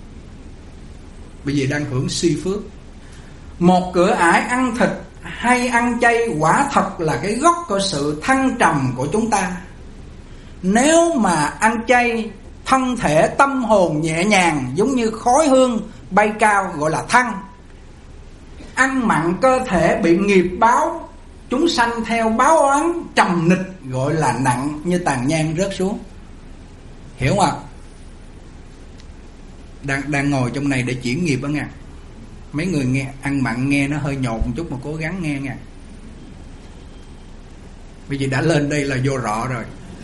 Bởi vì đang hưởng si phước. Một cửa ải ăn thịt hay ăn chay quả thật là cái gốc của sự thăng trầm của chúng ta. Nếu mà ăn chay, thân thể tâm hồn nhẹ nhàng, giống như khói hương bay cao, gọi là thăng. Ăn mặn cơ thể bị nghiệp báo, chúng sanh theo báo oán trầm nịch, gọi là nặng, như tàn nhang rớt xuống. Hiểu không ạ? Đang, đang ngồi trong này để chuyển nghiệp đó nha. Mấy người nghe ăn mặn nghe nó hơi nhột một chút mà cố gắng nghe nha. Bởi vì đã lên đây là vô rọ rồi.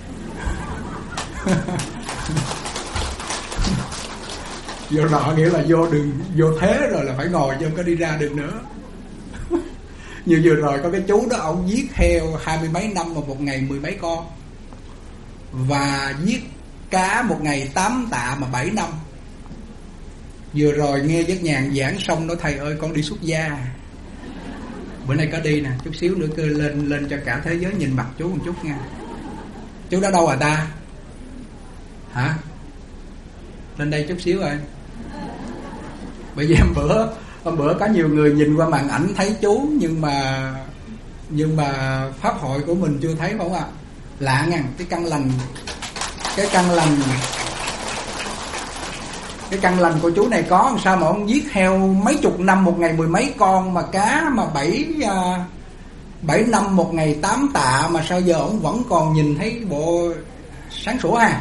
Vô rọ nghĩa là vô đường, vô thế rồi là phải ngồi chứ không có đi ra được nữa. Như vừa rồi có cái chú đó, ông giết heo hai mươi mấy năm mà một ngày mười mấy con, và giết cá một ngày tám tạ mà bảy năm. Vừa rồi nghe Giác Nhàn giảng xong nói thầy ơi con đi xuất gia. Bữa nay có đi nè, chút xíu nữa cứ lên lên cho cả thế giới nhìn mặt chú một chút nha. Chú đó đâu à ta? Hả? Lên đây chút xíu rồi. Bởi vì hôm bữa hôm bữa có nhiều người nhìn qua màn ảnh thấy chú, nhưng mà nhưng mà pháp hội của mình chưa thấy, phải không ạ? Lạ nha, cái căn lành cái căn lành cái căn lành của chú này có sao mà ông giết heo mấy chục năm một ngày mười mấy con, mà cá mà bảy bảy năm một ngày tám tạ, mà sao giờ ông vẫn còn nhìn thấy bộ sáng sủa ha.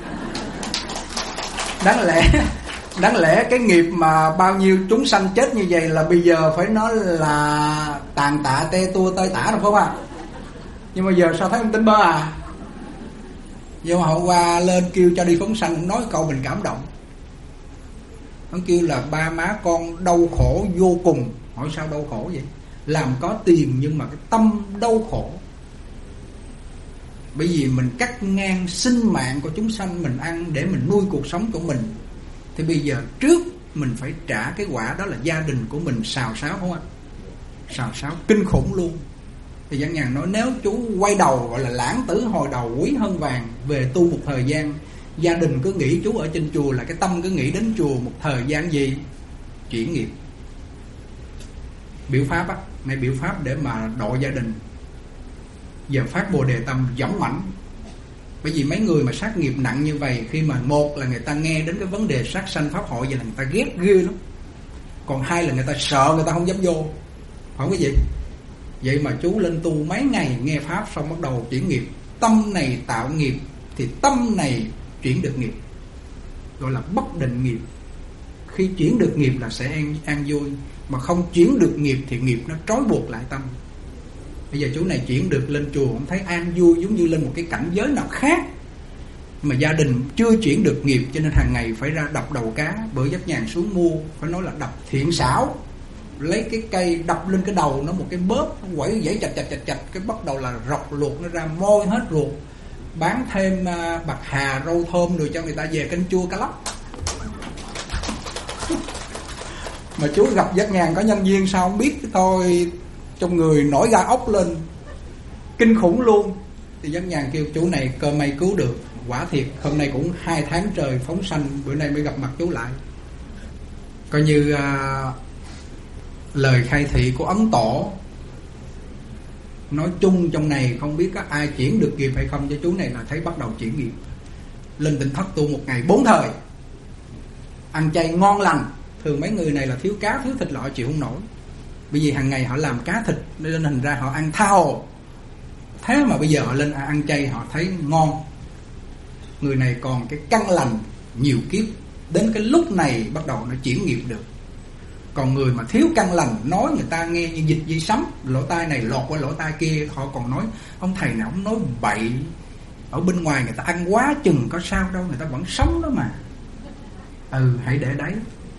Đáng lẽ đáng lẽ cái nghiệp mà bao nhiêu chúng sanh chết như vậy là bây giờ phải nói là tàn tạ tê tua tơi tả rồi, phải không ạ? Nhưng mà giờ sao thấy ông tính bơ à? Nhưng mà hôm qua lên kêu cho đi phóng sanh, nói câu mình cảm động. Ông kêu là ba má con đau khổ vô cùng. Hỏi sao đau khổ vậy? Làm có tiền nhưng mà cái tâm đau khổ. Bởi vì mình cắt ngang sinh mạng của chúng sanh mình ăn để mình nuôi cuộc sống của mình. Thì bây giờ trước mình phải trả cái quả đó là gia đình của mình xào xáo, không ạ? Xào xáo kinh khủng luôn. Thì Giác Nhàn nói nếu chú quay đầu, gọi là lãng tử hồi đầu quý hơn vàng, về tu một thời gian, gia đình cứ nghĩ chú ở trên chùa, là cái tâm cứ nghĩ đến chùa một thời gian gì? Chuyển nghiệp. Biểu pháp á, này biểu pháp để mà độ gia đình. Giờ phát Bồ Đề tâm dõng mãnh. Bởi vì mấy người mà sát nghiệp nặng như vậy, khi mà một là người ta nghe đến cái vấn đề sát sanh pháp hội vậy là người ta ghét ghê lắm. Còn hai là người ta sợ, người ta không dám vô. Không cái gì. Vậy mà chú lên tu mấy ngày nghe pháp xong bắt đầu chuyển nghiệp. Tâm này tạo nghiệp thì tâm này chuyển được nghiệp, gọi là bất định nghiệp. Khi chuyển được nghiệp là sẽ an, an vui, mà không chuyển được nghiệp thì nghiệp nó trói buộc lại tâm. Bây giờ chú này chuyển được lên chùa, ông thấy an vui giống như lên một cái cảnh giới nào khác. Mà gia đình chưa chuyển được nghiệp, cho nên hàng ngày phải ra đập đầu cá. Bữa Giác Nhàn xuống mua, phải nói là đập thiện xảo, lấy cái cây đập lên cái đầu nó một cái bóp, nó quẩy dãy chạch chạch chạch chạch, cái bắt đầu là rọc luộc nó ra, môi hết ruột, bán thêm uh, bạc hà, rau thơm rồi cho người ta về canh chua cá lóc. Mà chú gặp Giác Nhàn có nhân viên sao không biết thôi, trong người nổi da ốc lên kinh khủng luôn. Thì Giác Nhàn kêu chú này cơ may cứu được. Quả thiệt hôm nay cũng hai tháng trời phóng sanh, bữa nay mới gặp mặt chú lại. Coi như uh, lời khai thị của Ấn Tổ nói chung trong này, không biết có ai chuyển được nghiệp hay không, cho chú này là thấy bắt đầu chuyển nghiệp. Lên Tỉnh Thất tu một ngày bốn thời, ăn chay ngon lành. Thường mấy người này là thiếu cá thiếu thịt là họ chịu không nổi, bởi vì hàng ngày họ làm cá thịt nên thành ra họ ăn tha hồ. Thế mà bây giờ họ lên ăn chay họ thấy ngon. Người này còn cái căn lành nhiều kiếp, đến cái lúc này bắt đầu nó chuyển nghiệp được. Còn người mà thiếu căn lành, nói người ta nghe như dịch dây sấm, lỗ tai này lọt qua lỗ tai kia, họ còn nói ông thầy nào ông nói bậy, ở bên ngoài người ta ăn quá chừng có sao đâu, người ta vẫn sống đó mà. Ừ, hãy để đấy.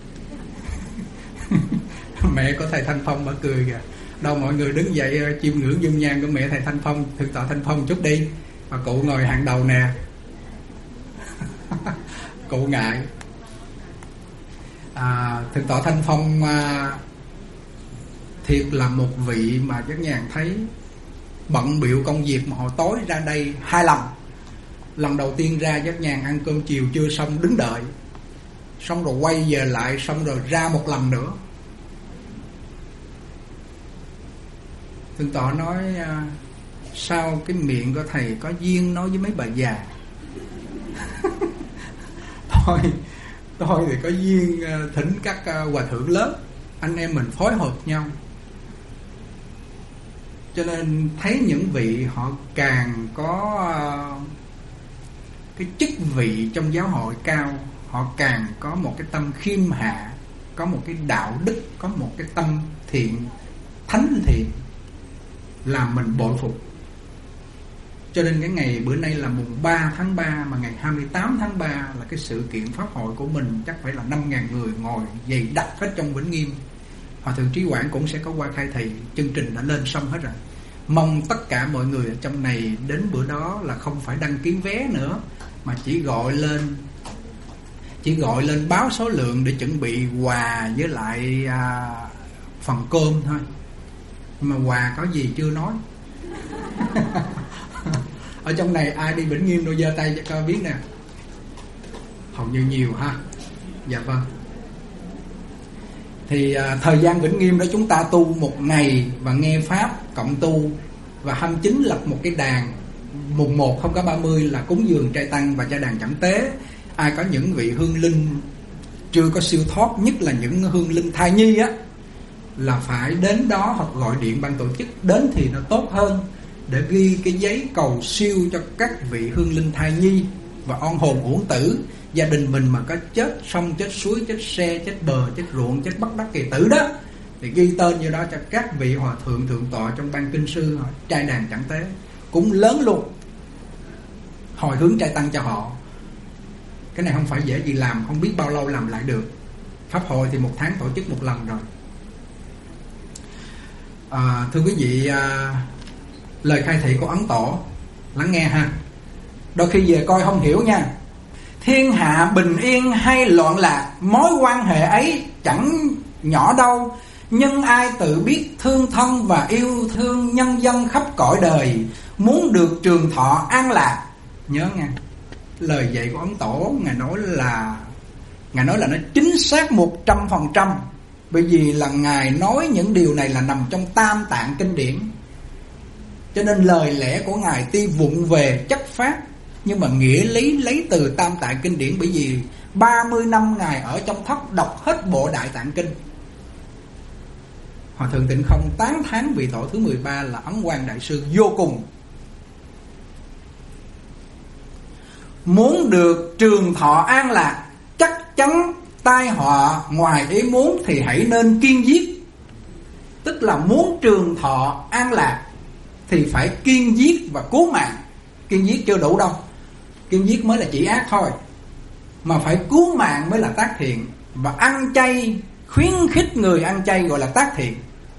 Mẹ có thầy Thanh Phong mà cười kìa. Đâu mọi người đứng dậy chiêm ngưỡng dung nhan của mẹ thầy Thanh Phong, thượng tọa Thanh Phong chút đi. Mà cụ ngồi hàng đầu nè. Cụ ngại. À, thượng tọa Thanh Phong à, thiệt là một vị mà Giác Nhàn thấy bận bịu công việc mà hồi tối ra đây hai lần. Lần đầu tiên ra Giác Nhàn ăn cơm chiều chưa xong đứng đợi, xong rồi quay về lại, xong rồi ra một lần nữa. Thượng tọa nói à, sao cái miệng của thầy có duyên nói với mấy bà già. Thôi Thôi thì có duyên thỉnh các hòa thượng lớn, anh em mình phối hợp nhau. Cho nên thấy những vị họ càng có cái chức vị trong giáo hội cao, họ càng có một cái tâm khiêm hạ, có một cái đạo đức, có một cái tâm thiện, thánh thiện, làm mình bội phục. Cho nên cái ngày bữa nay là mùng ba tháng ba, mà ngày hai mươi tám tháng ba là cái sự kiện pháp hội của mình chắc phải là năm ngàn người ngồi dày đặc hết trong Vĩnh Nghiêm. Hòa thượng Trí Quảng cũng sẽ có qua khai thị, chương trình đã lên xong hết rồi. Mong tất cả mọi người ở trong này đến bữa đó là không phải đăng ký vé nữa, mà chỉ gọi lên chỉ gọi lên báo số lượng để chuẩn bị quà với lại à, phần cơm thôi. Nhưng mà quà có gì chưa nói. Ở trong này ai đi Vĩnh Nghiêm đâu, giơ tay cho coi biết nè. Hầu như nhiều ha. Dạ vâng. Thì à, thời gian Vĩnh Nghiêm đó chúng ta tu một ngày và nghe pháp cộng tu, và hai mươi chín lập một cái đàn. Mùng một không có ba mươi là cúng dường trai tăng và trai đàn chẳng tế. Ai có những vị hương linh chưa có siêu thoát, nhất là những hương linh thai nhi á, là phải đến đó hoặc gọi điện ban tổ chức đến thì nó tốt hơn, để ghi cái giấy cầu siêu cho các vị hương linh thai nhi và oan hồn uổng tử. Gia đình mình mà có chết sông, chết suối, chết xe, chết bờ, chết ruộng, chết bất đắc kỳ tử đó, thì ghi tên như đó cho các vị hòa thượng thượng tọa trong ban kinh sư trai đàn chẳng tế, cũng lớn luôn, hồi hướng trai tăng cho họ. Cái này không phải dễ gì làm, không biết bao lâu làm lại được. Pháp hội thì một tháng tổ chức một lần rồi. à, Thưa quý vị, à, lời khai thị của Ấn Tổ lắng nghe ha. Đôi khi về coi không hiểu nha. Thiên hạ bình yên hay loạn lạc, mối quan hệ ấy chẳng nhỏ đâu. Nhưng ai tự biết thương thân và yêu thương nhân dân khắp cõi đời, muốn được trường thọ an lạc. Nhớ nha, lời dạy của Ấn Tổ, Ngài nói là Ngài nói là nó chính xác một trăm phần trăm. Bởi vì là Ngài nói những điều này là nằm trong Tam Tạng kinh điển, cho nên lời lẽ của Ngài tuy vụng về chất phát, nhưng mà nghĩa lý lấy từ Tam Tạng kinh điển. Bởi vì ba mươi năm Ngài ở trong thất đọc hết bộ Đại Tạng kinh. Hòa thượng Tịnh Không tán thán vị tổ thứ mười ba là Ấn Quang Đại Sư vô cùng. Muốn được trường thọ an lạc, chắc chắn tai họa ngoài ý muốn thì hãy nên kiên giết. Tức là muốn trường thọ an lạc thì phải kiên giết và cứu mạng. Kiên giết chưa đủ đâu, kiên giết mới là chỉ ác thôi, mà phải cứu mạng mới là tác thiện. Và ăn chay, khuyến khích người ăn chay gọi là tác thiện.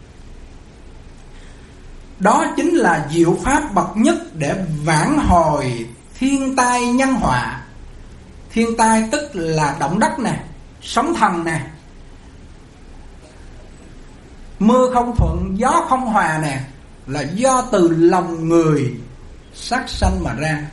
Đó chính là diệu pháp bậc nhất để vãn hồi thiên tai nhân họa. Thiên tai tức là động đất nè, sóng thần nè, mưa không thuận, gió không hòa nè, là do từ lòng người sát sanh mà ra.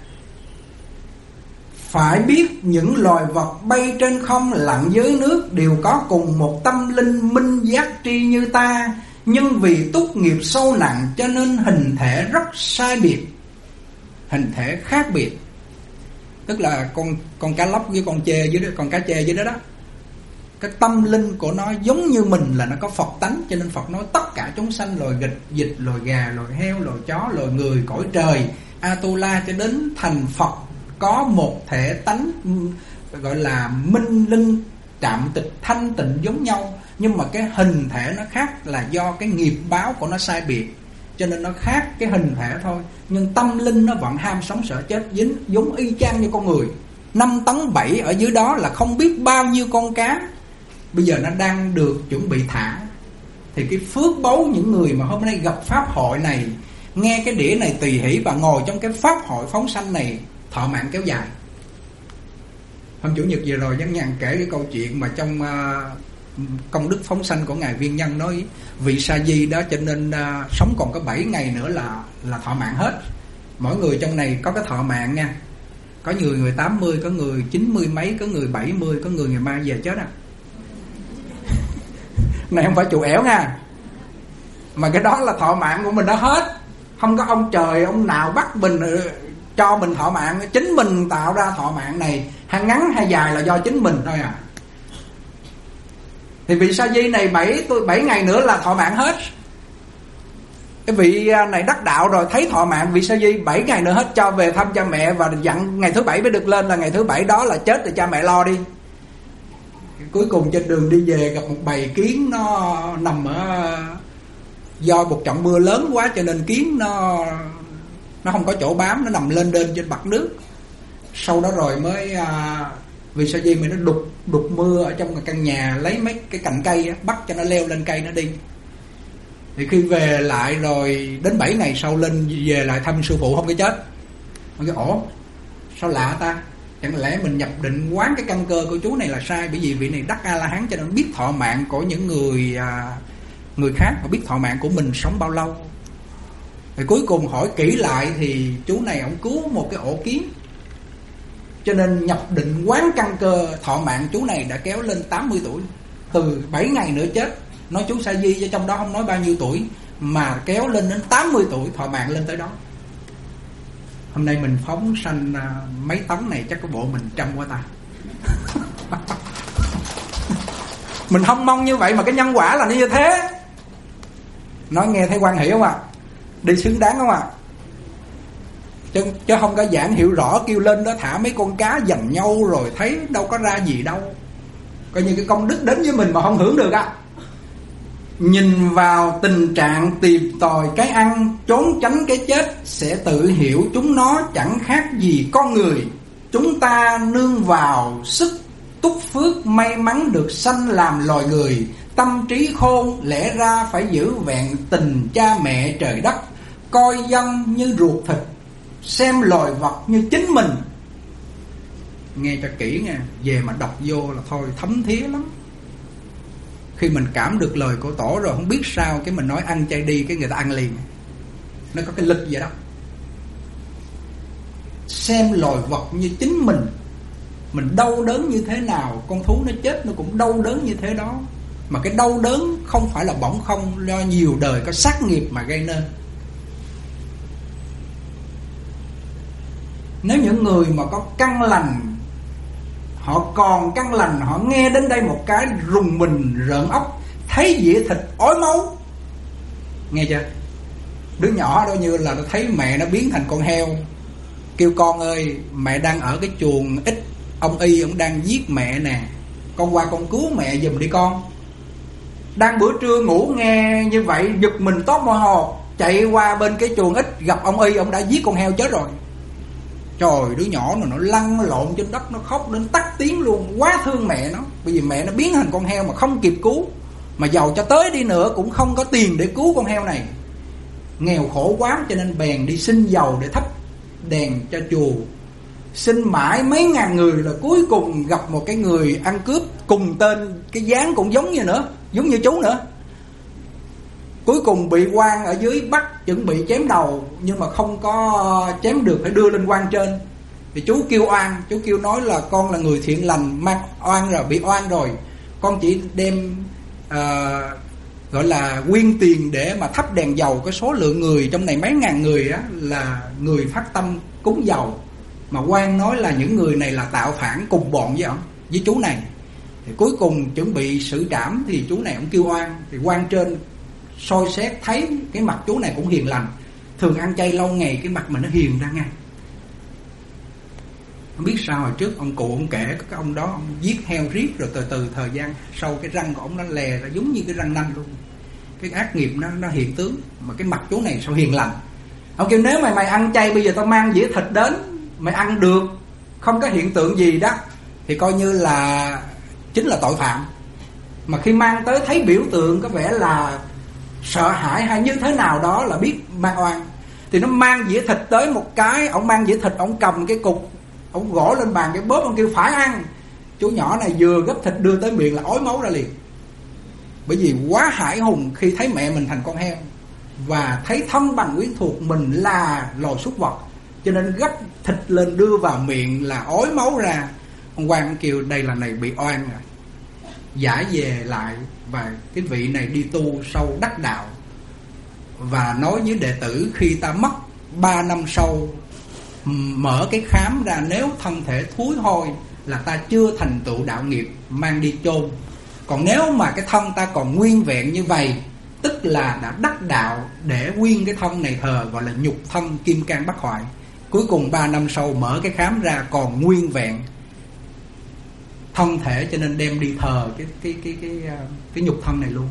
Phải biết những loài vật bay trên không, lặn dưới nước đều có cùng một tâm linh minh giác tri như ta, nhưng vì túc nghiệp sâu nặng cho nên hình thể rất sai biệt, hình thể khác biệt. Tức là con con cá lóc với con chê dưới đó, con cá chê dưới đó đó, cái tâm linh của nó giống như mình là nó có Phật tánh, cho nên Phật nói tất cả chúng sanh, loài nghịch, dịch, loài gà, loài heo, loài chó, loài người, cõi trời, Atula cho đến thành Phật có một thể tánh gọi là minh linh, trạm tịch, thanh tịnh giống nhau, nhưng mà cái hình thể nó khác là do cái nghiệp báo của nó sai biệt, cho nên nó khác cái hình thể thôi. Nhưng tâm linh nó vẫn ham sống sợ chết, dính giống y chang như con người. Năm tấn bảy ở dưới đó là không biết bao nhiêu con cá, bây giờ nó đang được chuẩn bị thả. Thì cái phước báu những người mà hôm nay gặp pháp hội này, nghe cái đĩa này tùy hỷ và ngồi trong cái pháp hội phóng sanh này, thọ mạng kéo dài. Hôm chủ nhật vừa rồi Văn Nhàn kể cái câu chuyện mà trong uh, công đức phóng sanh của ngài Viên Nhân, nói vị sa di đó cho nên uh, sống còn có bảy ngày nữa là là thọ mạng hết. Mỗi người trong này có cái thọ mạng nha. Có người người tám mươi, có người chín mươi mấy, có người bảy mươi, có người ngày mai về chết à. Này không phải chù ẻo nha, mà cái đó là thọ mạng của mình đã hết. Không có ông trời ông nào bắt mình cho mình thọ mạng, chính mình tạo ra thọ mạng này, hay ngắn hay dài là do chính mình thôi à. Thì vị sa di này bảy tôi bảy ngày nữa là thọ mạng hết. Cái vị này đắc đạo rồi, thấy thọ mạng, vị Sa Di bảy ngày nữa hết cho về thăm cha mẹ, và dặn ngày thứ bảy mới được lên, là ngày thứ bảy đó là chết thì cha mẹ lo đi. Cuối cùng trên đường đi về gặp một bầy kiến, nó nằm ở, do một trận mưa lớn quá cho nên kiến nó nó không có chỗ bám, nó nằm lên đên trên mặt nước. Sau đó rồi mới à, vì Sa Di mình nó đục đục mưa ở trong căn nhà, lấy mấy cái cành cây á, bắt cho nó leo lên cây nó đi. Thì khi về lại rồi đến bảy ngày sau lên về lại thăm sư phụ không có chết. Nó cái ổ sao lạ ta, chẳng lẽ mình nhập định quán cái căn cơ của chú này là sai, bởi vì vị này đắc A La Hán cho nên biết thọ mạng của những người à, người khác, và biết thọ mạng của mình sống bao lâu. Thì cuối cùng hỏi kỹ lại thì chú này ông cứu một cái ổ kiến, cho nên nhập định quán căn cơ, thọ mạng chú này đã kéo lên tám mươi tuổi. Từ bảy ngày nữa chết, nói chú Sa Di, trong đó không nói bao nhiêu tuổi, mà kéo lên đến tám mươi tuổi, thọ mạng lên tới đó. Hôm nay mình phóng sanh mấy tấn này chắc có bộ mình trăm quá ta. Mình không mong như vậy mà cái nhân quả là như thế. Nói nghe thấy quan hỷ không ạ? À? Đi xứng đáng không ạ? À? Chứ, chứ không có giảng hiểu rõ, kêu lên đó thả mấy con cá giành nhau rồi thấy đâu có ra gì đâu. Coi như cái công đức đến với mình mà không hưởng được á. À. Nhìn vào tình trạng tìm tòi cái ăn, trốn tránh cái chết, sẽ tự hiểu chúng nó chẳng khác gì con người. Chúng ta nương vào sức túc phước, may mắn được sanh làm loài người. Tâm trí khôn, lẽ ra phải giữ vẹn tình cha mẹ trời đất. Coi dân như ruột thịt, xem loài vật như chính mình. Nghe cho kỹ nha, về mà đọc vô là thôi thấm thía lắm. Khi mình cảm được lời của tổ rồi không biết sao, cái mình nói ăn chay đi, cái người ta ăn liền. Nó có cái lực vậy đó. Xem loài vật như chính mình. Mình đau đớn như thế nào, con thú nó chết nó cũng đau đớn như thế đó. Mà cái đau đớn không phải là bỗng không, do nhiều đời có sát nghiệp mà gây nên. Nếu những người mà có căn lành, họ còn căn lành, họ nghe đến đây một cái rùng mình rợn óc, thấy dĩa thịt ói máu. Nghe chưa? Đứa nhỏ đó như là nó thấy mẹ nó biến thành con heo, kêu con ơi, mẹ đang ở cái chuồng ít, ông Y ông đang giết mẹ nè, con qua con cứu mẹ giùm đi con. Đang bữa trưa ngủ nghe như vậy giật mình toát mồ hôi, chạy qua bên cái chuồng ít, gặp ông Y ông đã giết con heo chết rồi. Trời, đứa nhỏ nó nó lăn lộn trên đất, nó khóc đến tắt tiếng luôn, quá thương mẹ nó. Bởi vì mẹ nó biến thành con heo mà không kịp cứu, mà giàu cho tới đi nữa cũng không có tiền để cứu con heo này. Nghèo khổ quá cho nên bèn đi xin dầu để thắp đèn cho chùa. Xin mãi mấy ngàn người là cuối cùng gặp một cái người ăn cướp cùng tên, cái dáng cũng giống như nữa, giống như chú nữa. Cuối cùng bị quan ở dưới bắt, chuẩn bị chém đầu, nhưng mà không có chém được, phải đưa lên quan trên. Thì chú kêu oan, chú kêu nói là con là người thiện lành, mang oan rồi, bị oan rồi, con chỉ đem uh, gọi là quyên tiền để mà thắp đèn dầu. Cái số lượng người trong này mấy ngàn người á là người phát tâm cúng dầu, mà quan nói là những người này là tạo phản cùng bọn với ông, với chú này. Thì cuối cùng chuẩn bị xử trảm thì chú này ông kêu oan, thì quan trên soi xét thấy cái mặt chú này cũng hiền lành, thường ăn chay lâu ngày cái mặt mình nó hiền ra ngay. Không biết sao hồi trước ông cụ ông kể cái ông đó ông giết heo riết, rồi từ từ thời gian sau cái răng của ông nó lè ra giống như cái răng nanh luôn. Cái ác nghiệp nó nó hiện tướng, mà cái mặt chú này sao hiền lành. Ông kêu nếu mày mày ăn chay, bây giờ tao mang dĩa thịt đến, mày ăn được, không có hiện tượng gì đó, thì coi như là chính là tội phạm. Mà khi mang tới thấy biểu tượng có vẻ là sợ hãi hay như thế nào đó là biết mang oan. Thì nó mang dĩa thịt tới một cái, ông mang dĩa thịt, ông cầm cái cục, ông gõ lên bàn cái bóp, ông kêu phải ăn. Chú nhỏ này vừa gấp thịt đưa tới miệng là ói máu ra liền. Bởi vì quá hãi hùng khi thấy mẹ mình thành con heo, và thấy thân bằng quyến thuộc mình là loài súc vật, cho nên gấp thịt lên đưa vào miệng là ói máu ra. Ông quan kêu đây là này bị oan rồi, giải về lại. Và cái vị này đi tu sâu đắc đạo, và nói với đệ tử khi ta mất ba năm sau mở cái khám ra, nếu thân thể thúi hôi là ta chưa thành tựu đạo nghiệp, mang đi chôn. Còn nếu mà cái thân ta còn nguyên vẹn như vậy tức là đã đắc đạo để nguyên cái thân này thờ, gọi là nhục thân kim cang bất hoại. Cuối cùng ba năm sau mở cái khám ra còn nguyên vẹn thân thể, cho nên đem đi thờ cái cái cái cái cái, cái nhục thân này luôn.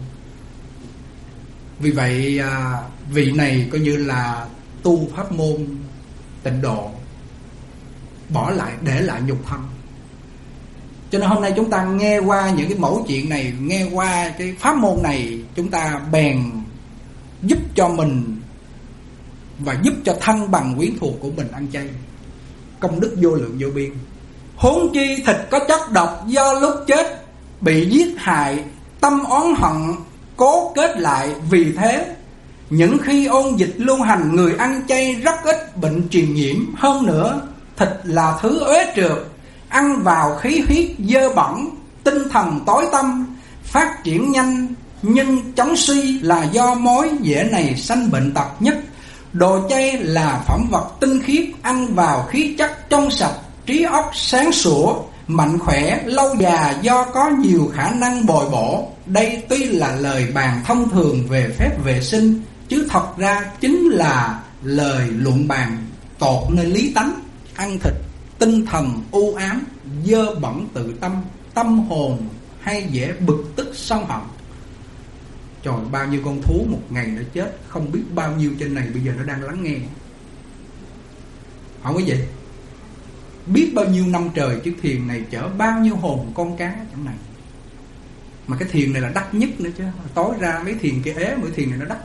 Vì vậy à, vị này coi như là tu pháp môn tịnh độ, bỏ lại để lại nhục thân. Cho nên hôm nay chúng ta nghe qua những cái mẫu chuyện này, nghe qua cái pháp môn này, chúng ta bèn giúp cho mình và giúp cho thân bằng quyến thuộc của mình ăn chay, công đức vô lượng vô biên. Huống chi thịt có chất độc, do lúc chết bị giết hại, tâm oán hận cố kết lại. Vì thế những khi ôn dịch lưu hành, người ăn chay rất ít bệnh truyền nhiễm. Hơn nữa thịt là thứ uế trượt, ăn vào khí huyết dơ bẩn, tinh thần tối tăm, phát triển nhanh nhưng chóng suy, là do mối dễ này sanh bệnh tật nhất. Đồ chay là phẩm vật tinh khiết, ăn vào khí chất trong sạch, trí óc sáng sủa, mạnh khỏe, lâu già, do có nhiều khả năng bồi bổ. Đây tuy là lời bàn thông thường về phép vệ sinh, chứ thật ra chính là lời luận bàn tột nơi lý tánh. Ăn thịt tinh thần u ám, dơ bẩn tự tâm, tâm hồn hay dễ bực tức sân hận. Trời, bao nhiêu con thú một ngày nó chết, không biết bao nhiêu trên này bây giờ nó đang lắng nghe. Không có gì. Biết bao nhiêu năm trời chiếc thuyền này chở bao nhiêu hồn con cá trong này. Mà cái thuyền này là đắt nhất nữa chứ. Tối ra mấy thuyền kia ế, mỗi thuyền này nó đắt.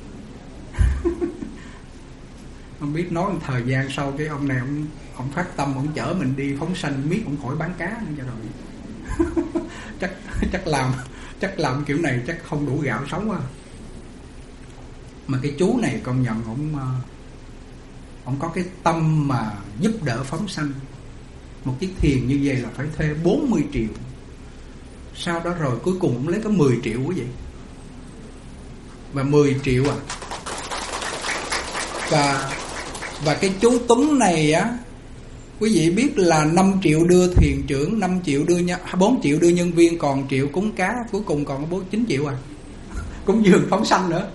Không biết nói một thời gian sau cái ông này ông, ông phát tâm, ông chở mình đi phóng sanh, miết ông khỏi bán cá nữa cho rồi. chắc chắc làm chắc làm kiểu này chắc không đủ gạo sống à. Mà cái chú này công nhận ông ông có cái tâm mà giúp đỡ phóng sanh. Một chiếc thuyền như vậy là phải thuê bốn mươi triệu. Sau đó rồi cuối cùng ông lấy có mười triệu quý vị. Và mười triệu à. Và Và cái chú Tuấn này á, quý vị biết là năm triệu đưa thuyền trưởng, năm triệu đưa nhân, bốn triệu đưa nhân viên, còn triệu cúng cá, cuối cùng còn có chín triệu à. Cúng dường phóng sanh nữa.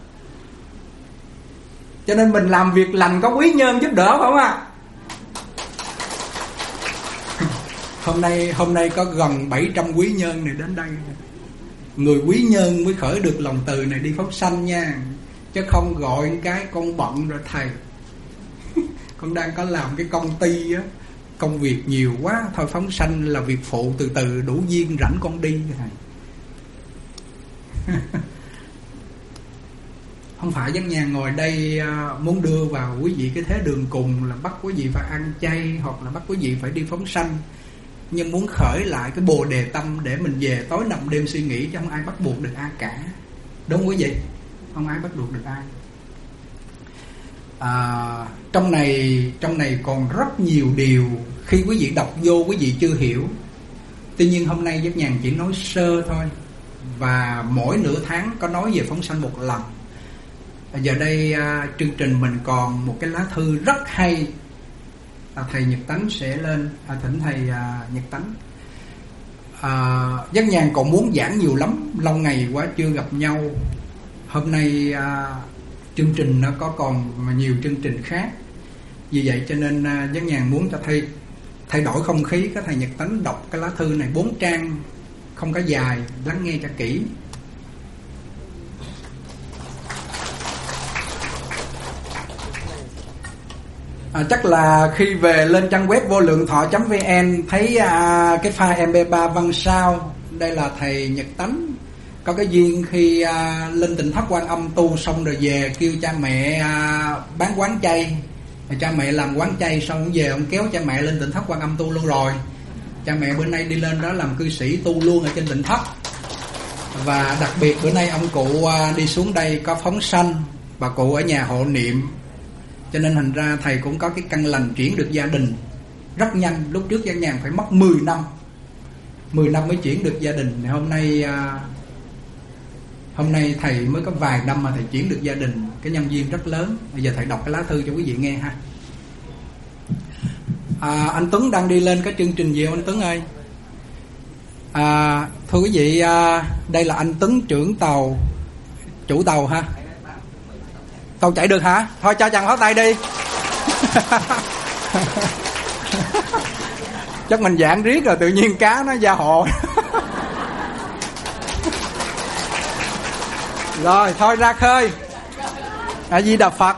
Cho nên mình làm việc lành có quý nhân giúp đỡ, phải không ạ? Hôm nay hôm nay có gần bảy trăm quý nhân này đến đây. Người quý nhân mới khởi được lòng từ này đi phóng sanh nha. Chứ không gọi cái con bận rồi thầy. Con đang có làm cái công ty á, công việc nhiều quá, thôi phóng sanh là việc phụ, từ từ đủ duyên rảnh con đi thầy. Không phải Giác Nhàn ngồi đây muốn đưa vào quý vị cái thế đường cùng là bắt quý vị phải ăn chay, hoặc là bắt quý vị phải đi phóng sanh. Nhưng muốn khởi lại cái bồ đề tâm để mình về tối nằm đêm suy nghĩ, chứ không ai bắt buộc được ai cả. Đúng không quý vị? Không ai bắt buộc được ai. À, trong này trong này còn rất nhiều điều khi quý vị đọc vô quý vị chưa hiểu. Tuy nhiên hôm nay Giác Nhàn chỉ nói sơ thôi, và mỗi nửa tháng có nói về phóng sanh một lần. Giờ đây à, chương trình mình còn một cái lá thư rất hay. à, Thầy Nhật Tánh sẽ lên à, thỉnh thầy à, Nhật Tánh. à, Giác Nhàn còn muốn giảng nhiều lắm, lâu ngày quá chưa gặp nhau. Hôm nay à, chương trình nó có còn mà nhiều chương trình khác. Vì vậy cho nên uh, Giác Nhàn muốn cho thầy thay đổi không khí, có thầy Nhật Tánh đọc cái lá thư này bốn trang, không có dài, lắng nghe cho kỹ. À, chắc là khi về lên trang web vô lượng thọ chấm vn thấy à, cái file em pê ba văn sao. Đây là thầy Nhật Tánh có cái duyên khi à, lên Tỉnh Thất Quan Âm tu xong rồi về kêu cha mẹ à, bán quán chay. Rồi cha mẹ làm quán chay xong ông về ông kéo cha mẹ lên Tỉnh Thất Quan Âm tu luôn rồi. Cha mẹ bữa nay đi lên đó làm cư sĩ tu luôn ở trên Tỉnh Thất. Và đặc biệt bữa nay ông cụ à, đi xuống đây có phóng sanh, bà cụ ở nhà hộ niệm. Cho nên thành ra thầy cũng có cái căn lành chuyển được gia đình rất nhanh. Lúc trước Giác Nhàn phải mất mười năm mười năm mới chuyển được gia đình. Hôm nay à, Hôm nay thầy mới có vài năm mà thầy chuyển được gia đình, cái nhân duyên rất lớn. Bây giờ thầy đọc cái lá thư cho quý vị nghe ha. à, Anh Tuấn đang đi lên cái chương trình gì không anh Tuấn ơi? à, Thưa quý vị, à, đây là anh Tuấn trưởng tàu Chủ tàu ha. Tàu chạy được hả? Thôi cho chàng pháo tay đi. Chắc mình giảng riết rồi tự nhiên cá nó ra hồ. Rồi thôi ra khơi. A Di Đà Phật.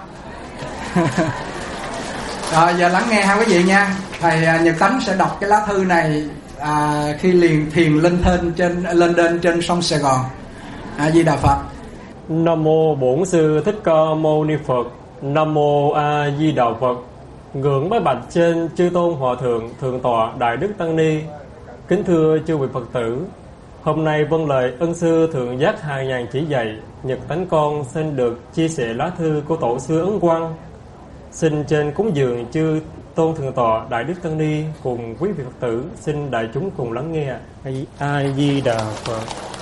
Rồi giờ lắng nghe hai quý vị nha. Thầy Nhật Tánh sẽ đọc cái lá thư này à, khi liền thiền lên thên trên lên đên trên sông Sài Gòn. A Di Đà Phật. Nam mô Bổn Sư Thích Ca Mâu Ni Phật. Nam mô A Di Đà Phật. Ngưỡng bái bạch trên chư tôn hòa thượng thượng tọa Đại Đức Tăng Ni. Kính thưa chư vị Phật tử, hôm nay vâng lời ân sư thượng giác hàng ngàn chỉ dạy, Nhật Tánh con xin được chia sẻ lá thư của tổ sư Ấn Quang. Xin trên cúng dường chư tôn thượng tọa Đại Đức Tăng Ni cùng quý vị Phật tử, xin đại chúng cùng lắng nghe. A Di Đà Phật.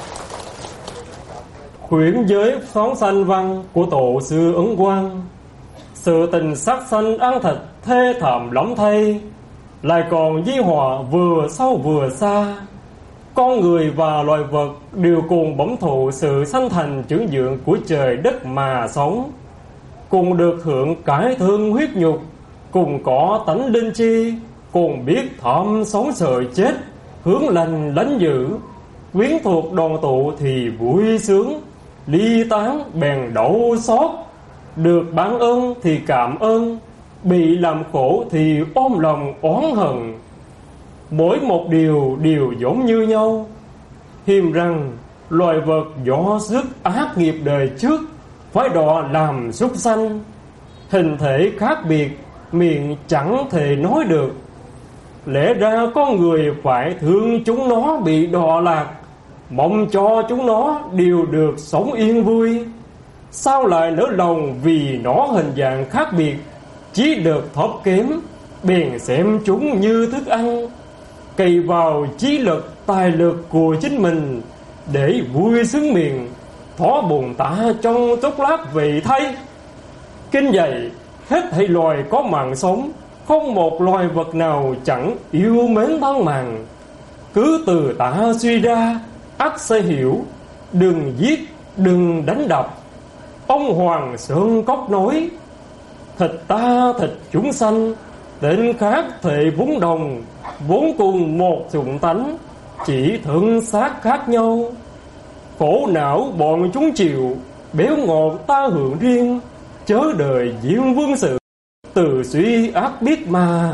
Khuyển giới phóng sanh văn của tổ sư Ấn Quang. Sự tình sát sanh ăn thịt thê thảm lắm thay, lại còn di họa vừa sâu vừa xa. Con người và loài vật đều cùng bẩm thụ sự sanh thành trưởng dưỡng của trời đất mà sống, cùng được hưởng cải thương huyết nhục, cùng có tánh linh chi, cùng biết thảm sống sợ chết, hướng lành lánh dữ. Quyến thuộc đoàn tụ thì vui sướng, ly tán bèn đau xót. Được ban ơn thì cảm ơn, bị làm khổ thì ôm lòng oán hận. Mỗi một điều đều giống như nhau. Hiềm rằng loài vật do sức ác nghiệp đời trước phải đọa làm súc sanh. Hình thể khác biệt, miệng chẳng thể nói được. Lẽ ra con người phải thương chúng nó bị đọa lạc, mong cho chúng nó đều được sống yên vui. Sao lại nỡ lòng vì nó hình dạng khác biệt, chí được thấp kém, bèn xem chúng như thức ăn, cày vào trí lực tài lực của chính mình để vui sướng miệng, thỏa bụng tả trong chốc lát vậy thay. Kinh dạy hết thảy loài có mạng sống, không một loài vật nào chẳng yêu mến thân mạng. Cứ từ tả suy ra, ắt sẽ hiểu, đừng giết, đừng đánh đập. Ông Hoàng Sơn Cốc nói, thịt ta thịt chúng sanh, tên khác thể vốn đồng, vốn cùng một chủng tánh, chỉ thân xác khác nhau. Khổ não bọn chúng chịu, béo ngọt ta hưởng riêng, chớ đời diễn vương sự, từ suy ác biết mà.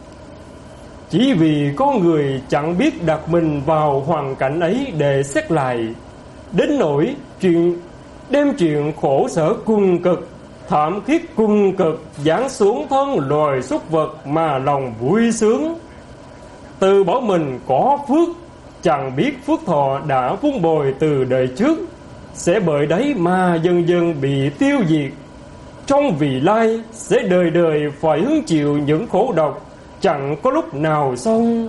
Chỉ vì con người chẳng biết đặt mình vào hoàn cảnh ấy để xét lại, đến nỗi chuyện đem chuyện khổ sở cùng cực, thảm thiết cùng cực giáng xuống thân loài súc vật mà lòng vui sướng. Từ bỏ mình có phước, chẳng biết phước thọ đã vun bồi từ đời trước, sẽ bởi đấy mà dần dần bị tiêu diệt. Trong vị lai sẽ đời đời phải hứng chịu những khổ độc, chẳng có lúc nào xong.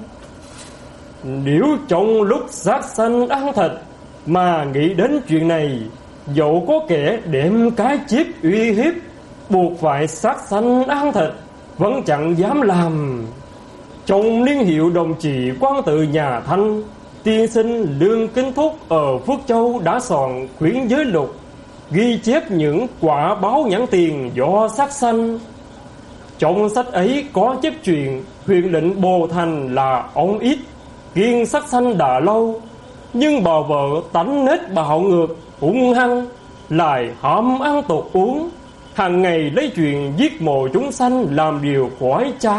Nếu trong lúc sát sanh ăn thịt mà nghĩ đến chuyện này, dẫu có kẻ đem cái chết uy hiếp, buộc phải sát sanh ăn thịt, vẫn chẳng dám làm. Trong niên hiệu đồng trị quan tự nhà Thanh, tiên sinh Lương Kính Thúc ở Phước Châu đã soạn khuyến giới lục, ghi chép những quả báo nhãn tiền do sát sanh. Trong sách ấy có chép chuyện huyện lệnh Bồ Thành là ông ít, kiêng sát sanh đã lâu, nhưng bà vợ tánh nết bạo ngược hung hăng, lại hãm ăn tột uống, hàng ngày lấy chuyện giết mộ chúng sanh làm điều quái trá.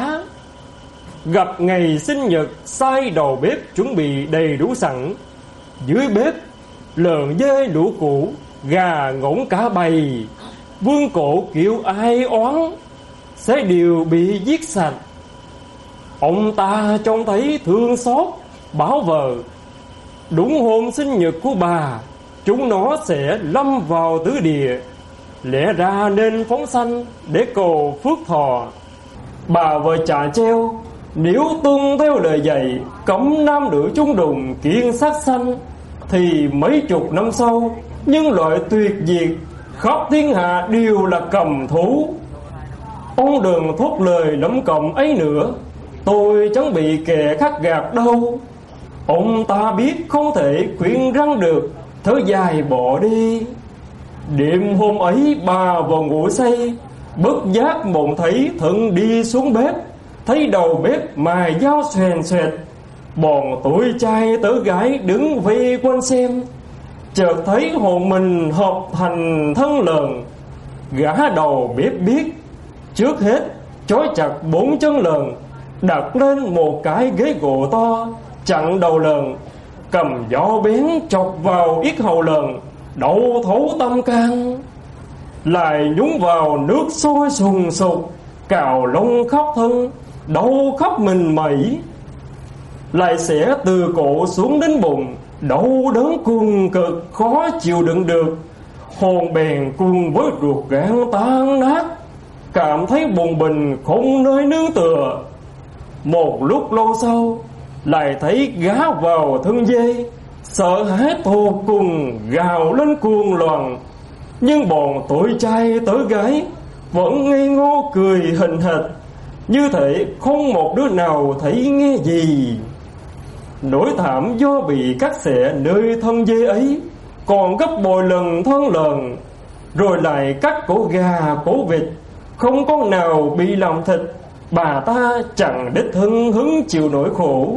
Gặp ngày sinh nhật sai đầu bếp chuẩn bị đầy đủ sẵn, dưới bếp lợn dê lũ củ, gà ngỗng cả bầy, vương cổ kiểu ai oán sẽ đều bị giết sạch. Ông ta trông thấy thương xót, bảo vợ đúng hôm sinh nhật của bà, chúng nó sẽ lâm vào tứ địa, lẽ ra nên phóng sanh để cầu phước thọ. Bà vợ chả treo, nếu tuân theo lời dạy cấm nam nữ chung đùng kiêng sát sanh, thì mấy chục năm sau nhân loại tuyệt diệt, khắp thiên hạ đều là cầm thú. Ông đừng thốt lời lẩm cẩm ấy nữa, tôi chẳng bị kẻ khác gạt đâu. Ông ta biết không thể khuyên răng được, thở dài bỏ đi. Đêm hôm ấy bà vào ngủ say, bất giác mộng thấy Thận đi xuống bếp, thấy đầu bếp mài dao xoèn xoẹt. Bọn tuổi trai tớ gái đứng vây quanh xem, chợt thấy hồn mình hợp thành thân lợn. Gã đầu bếp biết, trước hết trói chặt bốn chân lợn, đặt lên một cái ghế gỗ to chặn đầu lợn, cầm dao bén chọc vào yết hầu lợn, đậu thấu tâm can. Lại nhúng vào nước sôi sùng sục, cào lông khắp thân, đau khắp mình mẩy. Lại xẻ từ cổ xuống đến bụng, đau đớn cùng cực khó chịu đựng được. Hồn bèn cùng với ruột gan tan nát, cảm thấy bùng bình không nơi nương tựa. Một lúc lâu sau, lại thấy gá vào thân dê, sợ hãi tột cùng gào lên cuồng loạn. Nhưng bọn tuổi trai tới gái vẫn ngây ngô cười hình hệt, như thể không một đứa nào thấy nghe gì. Nỗi thảm do bị cắt xẻ nơi thân dê ấy còn gấp bội lần thân lợn. Rồi lại cắt cổ gà cổ vịt, không con nào bị làm thịt, bà ta chẳng đích thân hứng chịu nỗi khổ.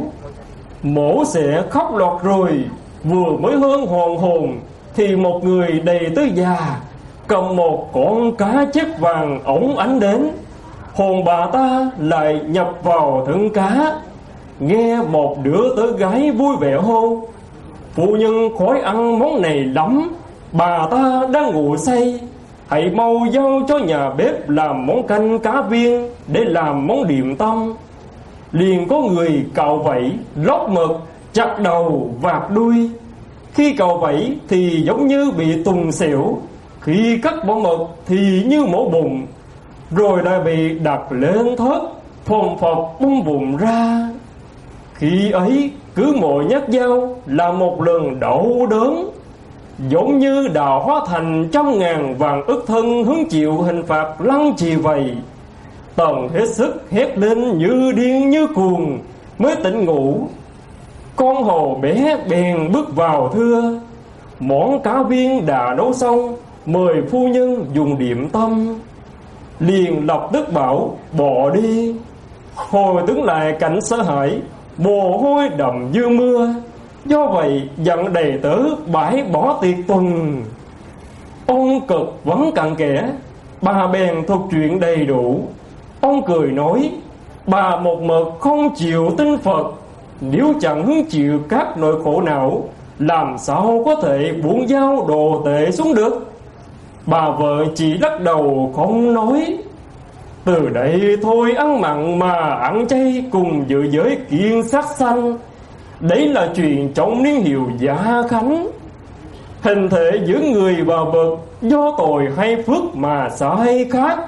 Mổ xẻ khóc lọt rồi, vừa mới hơn hoàn hồn thì một người đầy tứ già cầm một con cá chép vàng ống ánh đến. Hồn bà ta lại nhập vào thân cá. Nghe một đứa tớ gái vui vẻ hô: "Phu nhân khói ăn món này lắm, bà ta đang ngủ say, hãy mau giao cho nhà bếp làm món canh cá viên để làm món điểm tâm." Liền có người cạo vảy, lóc mực, chặt đầu, vạt đuôi. Khi cạo vảy thì giống như bị tùng xẻo, khi cắt bỏ mực thì như mổ bụng. Rồi lại bị đặt lên thớt, phồng phập bung bụng ra. Khi ấy cứ mỗi nhát dao là một lần đau đớn, giống như đã hóa thành trăm ngàn vàng ức thân hứng chịu hình phạt lăng trì vậy. Tần hết sức hét lên như điên như cuồng mới tỉnh ngủ. Con hồ bé bèn bước vào thưa: "Món cá viên đã nấu xong, mời phu nhân dùng điểm tâm." Liền lập tức bảo bỏ đi. Hồi tướng lại cảnh sợ hãi, mồ hôi đầm như mưa. Do vậy dặn đầy tớ bãi bỏ tiệc tuần. Ông cực vấn cặn kẽ, bà bèn thuật chuyện đầy đủ. Ông cười nói: "Bà một mực không chịu tin Phật, nếu chẳng hứng chịu các nỗi khổ não, làm sao có thể buông dao đồ tệ xuống được?" Bà vợ chỉ lắc đầu không nói. Từ đây thôi ăn mặn mà ăn chay cùng giữ giới kiêng sát sanh. Đấy là chuyện trong niên hiệu Gia Khánh. Hình thể giữa người và vật do tội hay phước mà sai khác.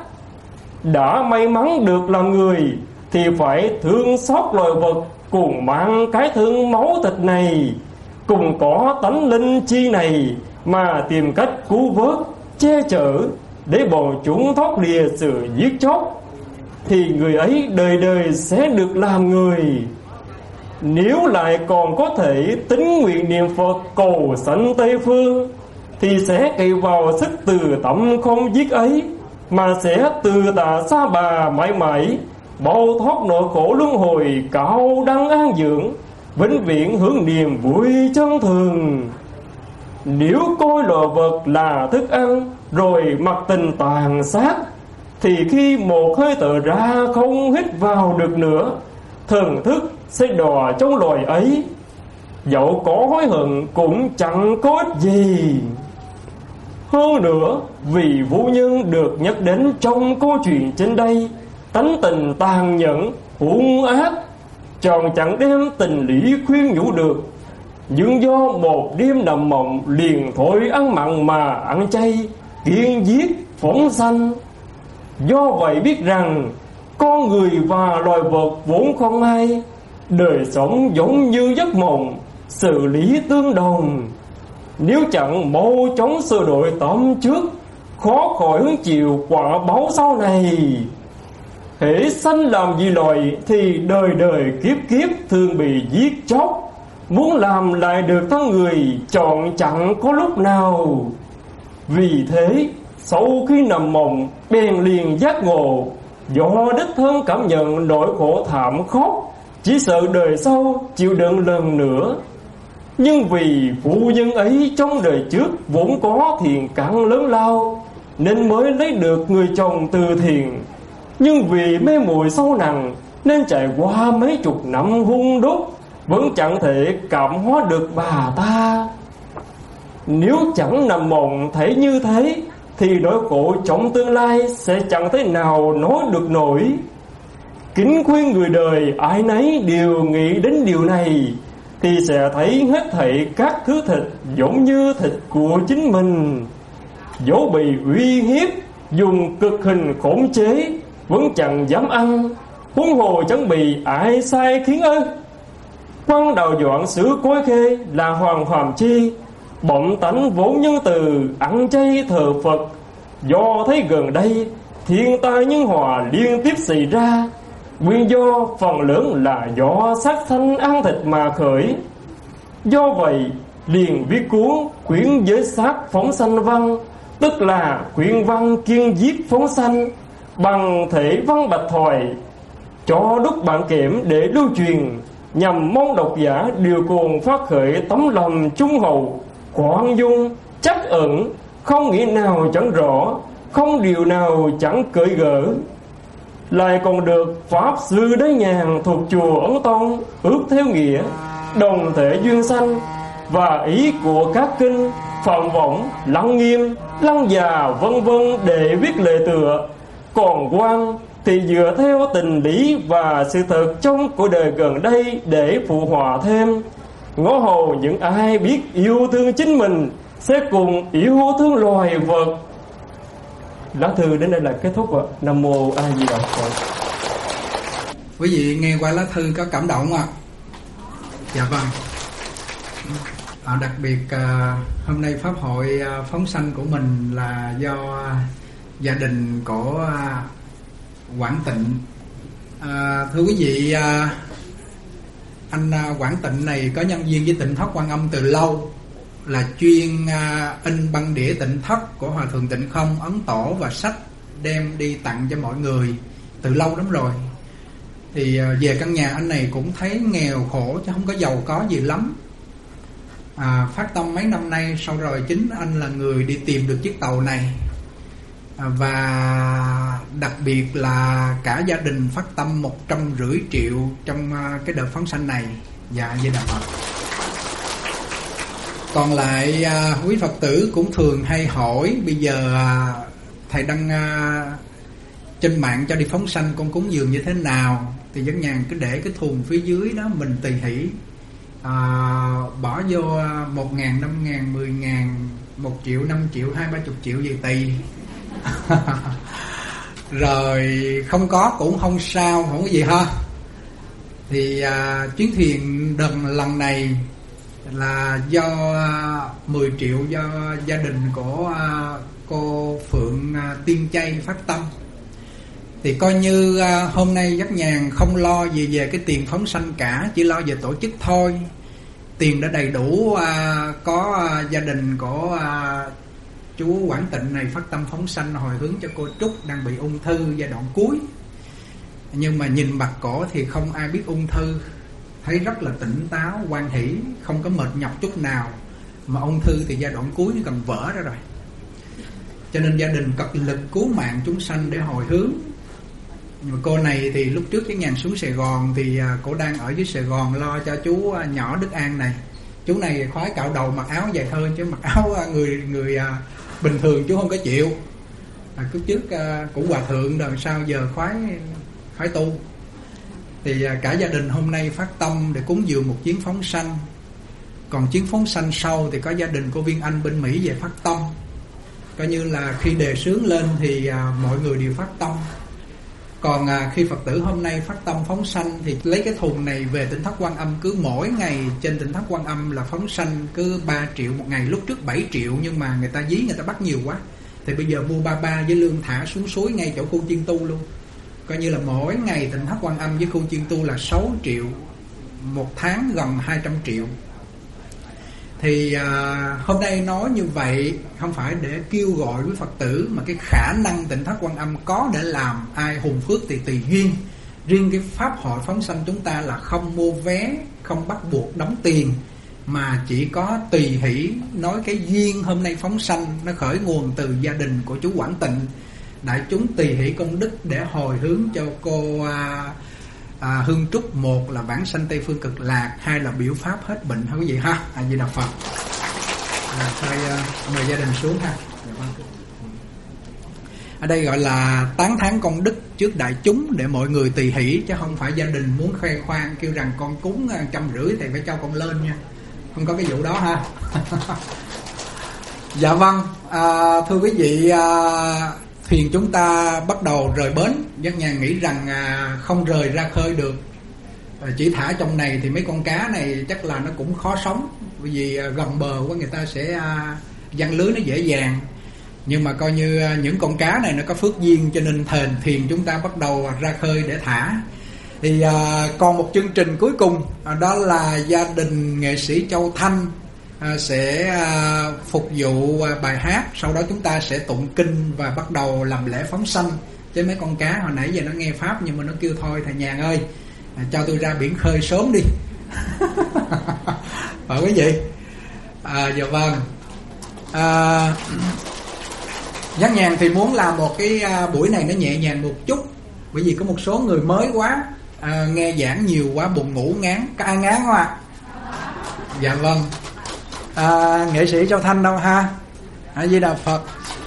Đã may mắn được làm người thì phải thương xót loài vật cùng mang cái thương máu thịt này, cùng có tánh linh chi này mà tìm cách cứu vớt, che chở để bọn chúng thoát lìa sự giết chóc, thì người ấy đời đời sẽ được làm người. Nếu lại còn có thể tín nguyện niệm Phật cầu sanh Tây Phương, thì sẽ cậy vào sức từ tâm không giết ấy mà sẽ từ tạ xa bà mãi mãi, bao thoát nỗi khổ luân hồi, cao đăng an dưỡng, vĩnh viễn hưởng niềm vui chân thường. Nếu coi loài vật là thức ăn rồi mặc tình tàn sát, thì khi một hơi thở ra không hít vào được nữa, thần thức sẽ đọa trong loài ấy. Dẫu có hối hận cũng chẳng có ích gì. Hơn nữa, vì vũ nhân được nhắc đến trong câu chuyện trên đây, tánh tình tàn nhẫn, hung ác, tròn chẳng đem tình lý khuyên nhủ được. Nhưng do một đêm nằm mộng liền thôi ăn mặn mà ăn chay, kiêng giết, phóng sanh. Do vậy biết rằng con người và loài vật vốn không hay, đời sống giống như giấc mộng, xử lý tương đồng. Nếu chẳng mau chóng sửa đổi tâm trước, khó khỏi hứng chịu quả báo sau này. Hễ sanh làm gì loài thì đời đời kiếp kiếp thường bị giết chóc. Muốn làm lại được thân người chọn chẳng có lúc nào. Vì thế sau khi nằm mộng bèn liền giác ngộ, do đích thân cảm nhận nỗi khổ thảm khốc, chỉ sợ đời sau chịu đựng lần nữa. Nhưng vì phu nhân ấy trong đời trước vốn có thiện căn lớn lao, nên mới lấy được người chồng từ thiện. Nhưng vì mê muội sâu nặng, nên trải qua mấy chục năm hung đúc, vẫn chẳng thể cảm hóa được bà ta. Nếu chẳng nằm mộng thấy như thế, thì nỗi khổ trong tương lai sẽ chẳng thể nào nói được nổi. Kính khuyên người đời ai nấy đều nghĩ đến điều này, thì sẽ thấy hết thảy các thứ thịt giống như thịt của chính mình. Dẫu bị uy hiếp, dùng cực hình khống chế, vẫn chẳng dám ăn, huống hồ chẳng bị ai sai khiến ư. Quan Đạo Doãn xứ Cối Khê là Hoàng Hàm Chi, bẩm tánh vốn nhân từ, ăn chay thờ Phật. Do thấy gần đây thiên tai nhân họa liên tiếp xảy ra, nguyên do phần lớn là do sát sanh ăn thịt mà khởi. Do vậy liền viết cuốn Khuyến Giới Sát Phóng Sanh Văn, tức là khuyên văn kiên giết phóng sanh, bằng thể văn bạch thoại, cho đúc bản kiểm để lưu truyền, nhằm mong độc giả đều cùng phát khởi tấm lòng trung hậu, khoan dung, trắc ẩn, không nghĩa nào chẳng rõ, không điều nào chẳng cởi gỡ. Lại còn được Pháp Sư Đế Nhàn thuộc chùa Ấn Tông ước theo nghĩa, đồng thể duyên sanh, và ý của các kinh Phạm Võng, Lăng Nghiêm, Lăng Già vân vân để viết lệ tựa. Còn Quan thì dựa theo tình lý và sự thật trong cuộc đời gần đây để phụ họa thêm. Ngõ hồ những ai biết yêu thương chính mình sẽ cùng yêu thương loài vật. Lá thư đến đây là kết thúc ạ. Nam mô A Di Đà Phật. Quý vị nghe qua lá thư có cảm động không ạ? Dạ vâng. À, đặc biệt à, hôm nay pháp hội à, phóng sanh của mình là do à, gia đình của à, Quảng Tịnh. À, thưa quý vị, à, anh à, Quảng Tịnh này có nhân duyên với Tịnh Thất Quan Âm từ lâu, là chuyên à, in băng đĩa Tịnh Thất của Hòa Thượng Tịnh Không, ấn tổ và sách đem đi tặng cho mọi người từ lâu lắm rồi. Thì à, về căn nhà anh này cũng thấy nghèo khổ chứ không có giàu có gì lắm. À, phát tâm mấy năm nay, sau rồi chính anh là người đi tìm được chiếc tàu này, à, và đặc biệt là cả gia đình phát tâm một trăm rưỡi triệu trong à, cái đợt phóng sanh này. Dạ, Di Đà Phật. Còn lại à, quý Phật tử cũng thường hay hỏi, bây giờ à, thầy đăng à, trên mạng cho đi phóng sanh con cúng dường như thế nào, thì Dẫn Nhàn cứ để cái thùng phía dưới đó mình tùy hỷ. À, bỏ vô một ngàn, năm ngàn, mười ngàn, một triệu, năm triệu, hai ba chục triệu gì tùy. Rồi không có cũng không sao, không có gì ha. Thì à, chuyến thuyền đần lần này là do à, mười triệu do gia đình của à, cô Phượng à, Tiên Chay phát tâm. Thì coi như à, hôm nay Giác Nhàn không lo gì về cái tiền phóng sanh cả, chỉ lo về tổ chức thôi. Tiền đã đầy đủ, à, có à, gia đình của à, chú Quảng Tịnh này phát tâm phóng sanh hồi hướng cho cô Trúc đang bị ung thư giai đoạn cuối. Nhưng mà nhìn mặt cổ thì không ai biết ung thư, thấy rất là tỉnh táo, hoan hỷ, không có mệt nhọc chút nào. Mà ung thư thì giai đoạn cuối nó gần vỡ ra rồi, cho nên gia đình cật lực cứu mạng chúng sanh để hồi hướng. Nhưng mà cô này thì lúc trước cái Nhàn xuống Sài Gòn thì à, cô đang ở dưới Sài Gòn lo cho chú à, nhỏ Đức An này. Chú này khoái cạo đầu mặc áo dài hơi, chứ mặc áo à, người người à, bình thường chú không có chịu. À, lúc trước à, của Hòa Thượng rồi sao giờ khoái khoái tu. Thì à, cả gia đình hôm nay phát tâm để cúng dường một chuyến phóng sanh. Còn chuyến phóng sanh sau thì có gia đình cô Viên Anh bên Mỹ về phát tâm. Coi như là khi đề xướng lên thì à, mọi người đều phát tâm. Còn à, khi Phật tử hôm nay phát tâm phóng sanh thì lấy cái thùng này về Tịnh Thất Quan Âm, cứ mỗi ngày trên Tịnh Thất Quan Âm là phóng sanh cứ ba triệu một ngày. Lúc trước bảy triệu nhưng mà người ta dí, người ta bắt nhiều quá, thì bây giờ mua ba ba với lương thả xuống suối ngay chỗ khu chiên tu luôn. Coi như là mỗi ngày Tịnh Thất Quan Âm với khu chiên tu là sáu triệu, một tháng gần hai trăm triệu. Thì à, hôm nay nói như vậy không phải để kêu gọi quý Phật tử, mà cái khả năng Tịnh Thất Quan Âm có để làm ai hùng phước thì tùy duyên. Riêng cái pháp hội phóng sanh chúng ta là không mua vé, không bắt buộc đóng tiền, mà chỉ có tùy hỷ nói cái duyên hôm nay phóng sanh nó khởi nguồn từ gia đình của chú Quảng Tịnh. Đại chúng tùy hỷ công đức để hồi hướng cho cô à, à, Hương Trúc, một là vãng sanh Tây Phương Cực Lạc, hai là biểu pháp hết bệnh ha quý vị ha. A Di Đà Phật. À, thôi à, mời gia đình xuống ha. Ở đây gọi là tán thán công đức trước đại chúng để mọi người tùy hỷ, chứ không phải gia đình muốn khoe khoang kêu rằng con cúng trăm rưỡi thì phải cho con lên nha, không có cái vụ đó ha. Dạ vâng, à, thưa quý vị, à, thuyền chúng ta bắt đầu rời bến. Giác Nhàn nghĩ rằng à, không rời ra khơi được, à, chỉ thả trong này thì mấy con cá này chắc là nó cũng khó sống, bởi vì à, gần bờ của người ta sẽ à, giăng lưới nó dễ dàng. Nhưng mà coi như à, những con cá này nó có phước duyên, cho nên thuyền thuyền chúng ta bắt đầu ra khơi để thả. Thì à, còn một chương trình cuối cùng, à, đó là gia đình nghệ sĩ Châu Thanh à, sẽ à, phục vụ à, bài hát. Sau đó chúng ta sẽ tụng kinh và bắt đầu làm lễ phóng sanh. Chứ mấy con cá hồi nãy giờ nó nghe pháp nhưng mà nó kêu thôi thầy Nhàn ơi, à, cho tôi ra biển khơi sớm đi. Phải quý vị? À, dạ vâng. À, Giác Nhàn thì muốn làm một cái à, buổi này nó nhẹ nhàng một chút, bởi vì có một số người mới quá, à, nghe giảng nhiều quá buồn ngủ ngán. Có ai ngán không ạ? Dạ vâng. À, nghệ sĩ Châu Thanh đâu ha? A Di Đà Phật.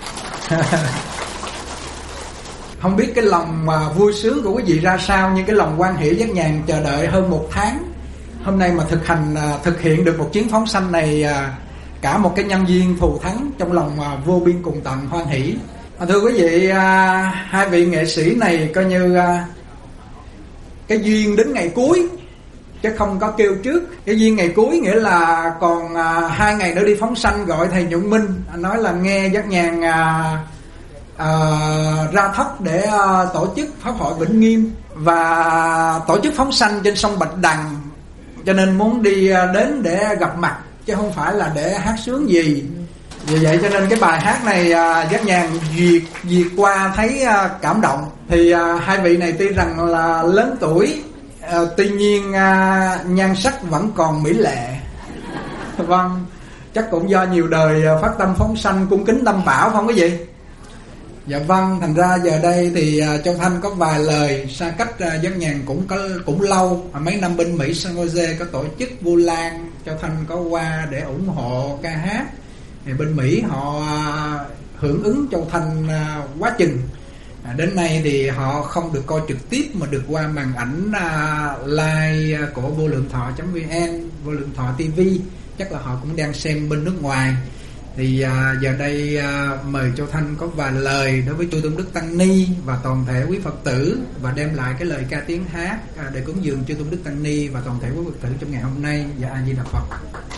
Không biết cái lòng mà vui sướng của quý vị ra sao, nhưng cái lòng hoan hỷ Giác Nhàn chờ đợi hơn một tháng. Hôm nay mà thực hành à, thực hiện được một chuyến phóng sanh này, à, cả một cái nhân duyên thù thắng, trong lòng à, vô biên cùng tận hoan hỷ. À, thưa quý vị, à, hai vị nghệ sĩ này coi như à, cái duyên đến ngày cuối, chứ không có kêu trước. Cái duyên ngày cuối nghĩa là còn à, hai ngày nữa đi phóng sanh, gọi thầy Nhuận Minh nói là nghe Giác Nhàn à, à, ra thất để à, tổ chức pháp hội Vĩnh Nghiêm và tổ chức phóng sanh trên sông Bạch Đằng, cho nên muốn đi à, đến để gặp mặt, chứ không phải là để hát sướng gì. Vì vậy cho nên cái bài hát này à, Giác Nhàn duyệt duyệt qua thấy à, cảm động. Thì à, hai vị này tuy rằng là lớn tuổi, à, tuy nhiên à, nhan sắc vẫn còn mỹ lệ. Vâng, chắc cũng do nhiều đời à, phát tâm phóng sanh cung kính Tam Bảo không quý vị? Dạ vâng, thành ra giờ đây thì à, Châu Thanh có vài lời xa cách à, Giác Nhàn cũng có cũng lâu. À, mấy năm bên Mỹ San Jose có tổ chức Vu Lan, Châu Thanh có qua để ủng hộ ca hát. Thì bên Mỹ họ hưởng ứng Châu Thanh quá chừng. À, đến nay thì họ không được coi trực tiếp mà được qua màn ảnh uh, live của vô lượng thọ chấm vn, vô lượng thọ ti vi. Chắc là họ cũng đang xem bên nước ngoài. Thì uh, giờ đây uh, mời Châu Thanh có vài lời đối với chư Tôn Đức Tăng Ni và toàn thể quý Phật tử, và đem lại cái lời ca tiếng hát uh, để cúng dường chư Tôn Đức Tăng Ni và toàn thể quý Phật tử trong ngày hôm nay. Dạ A Di Đà Phật.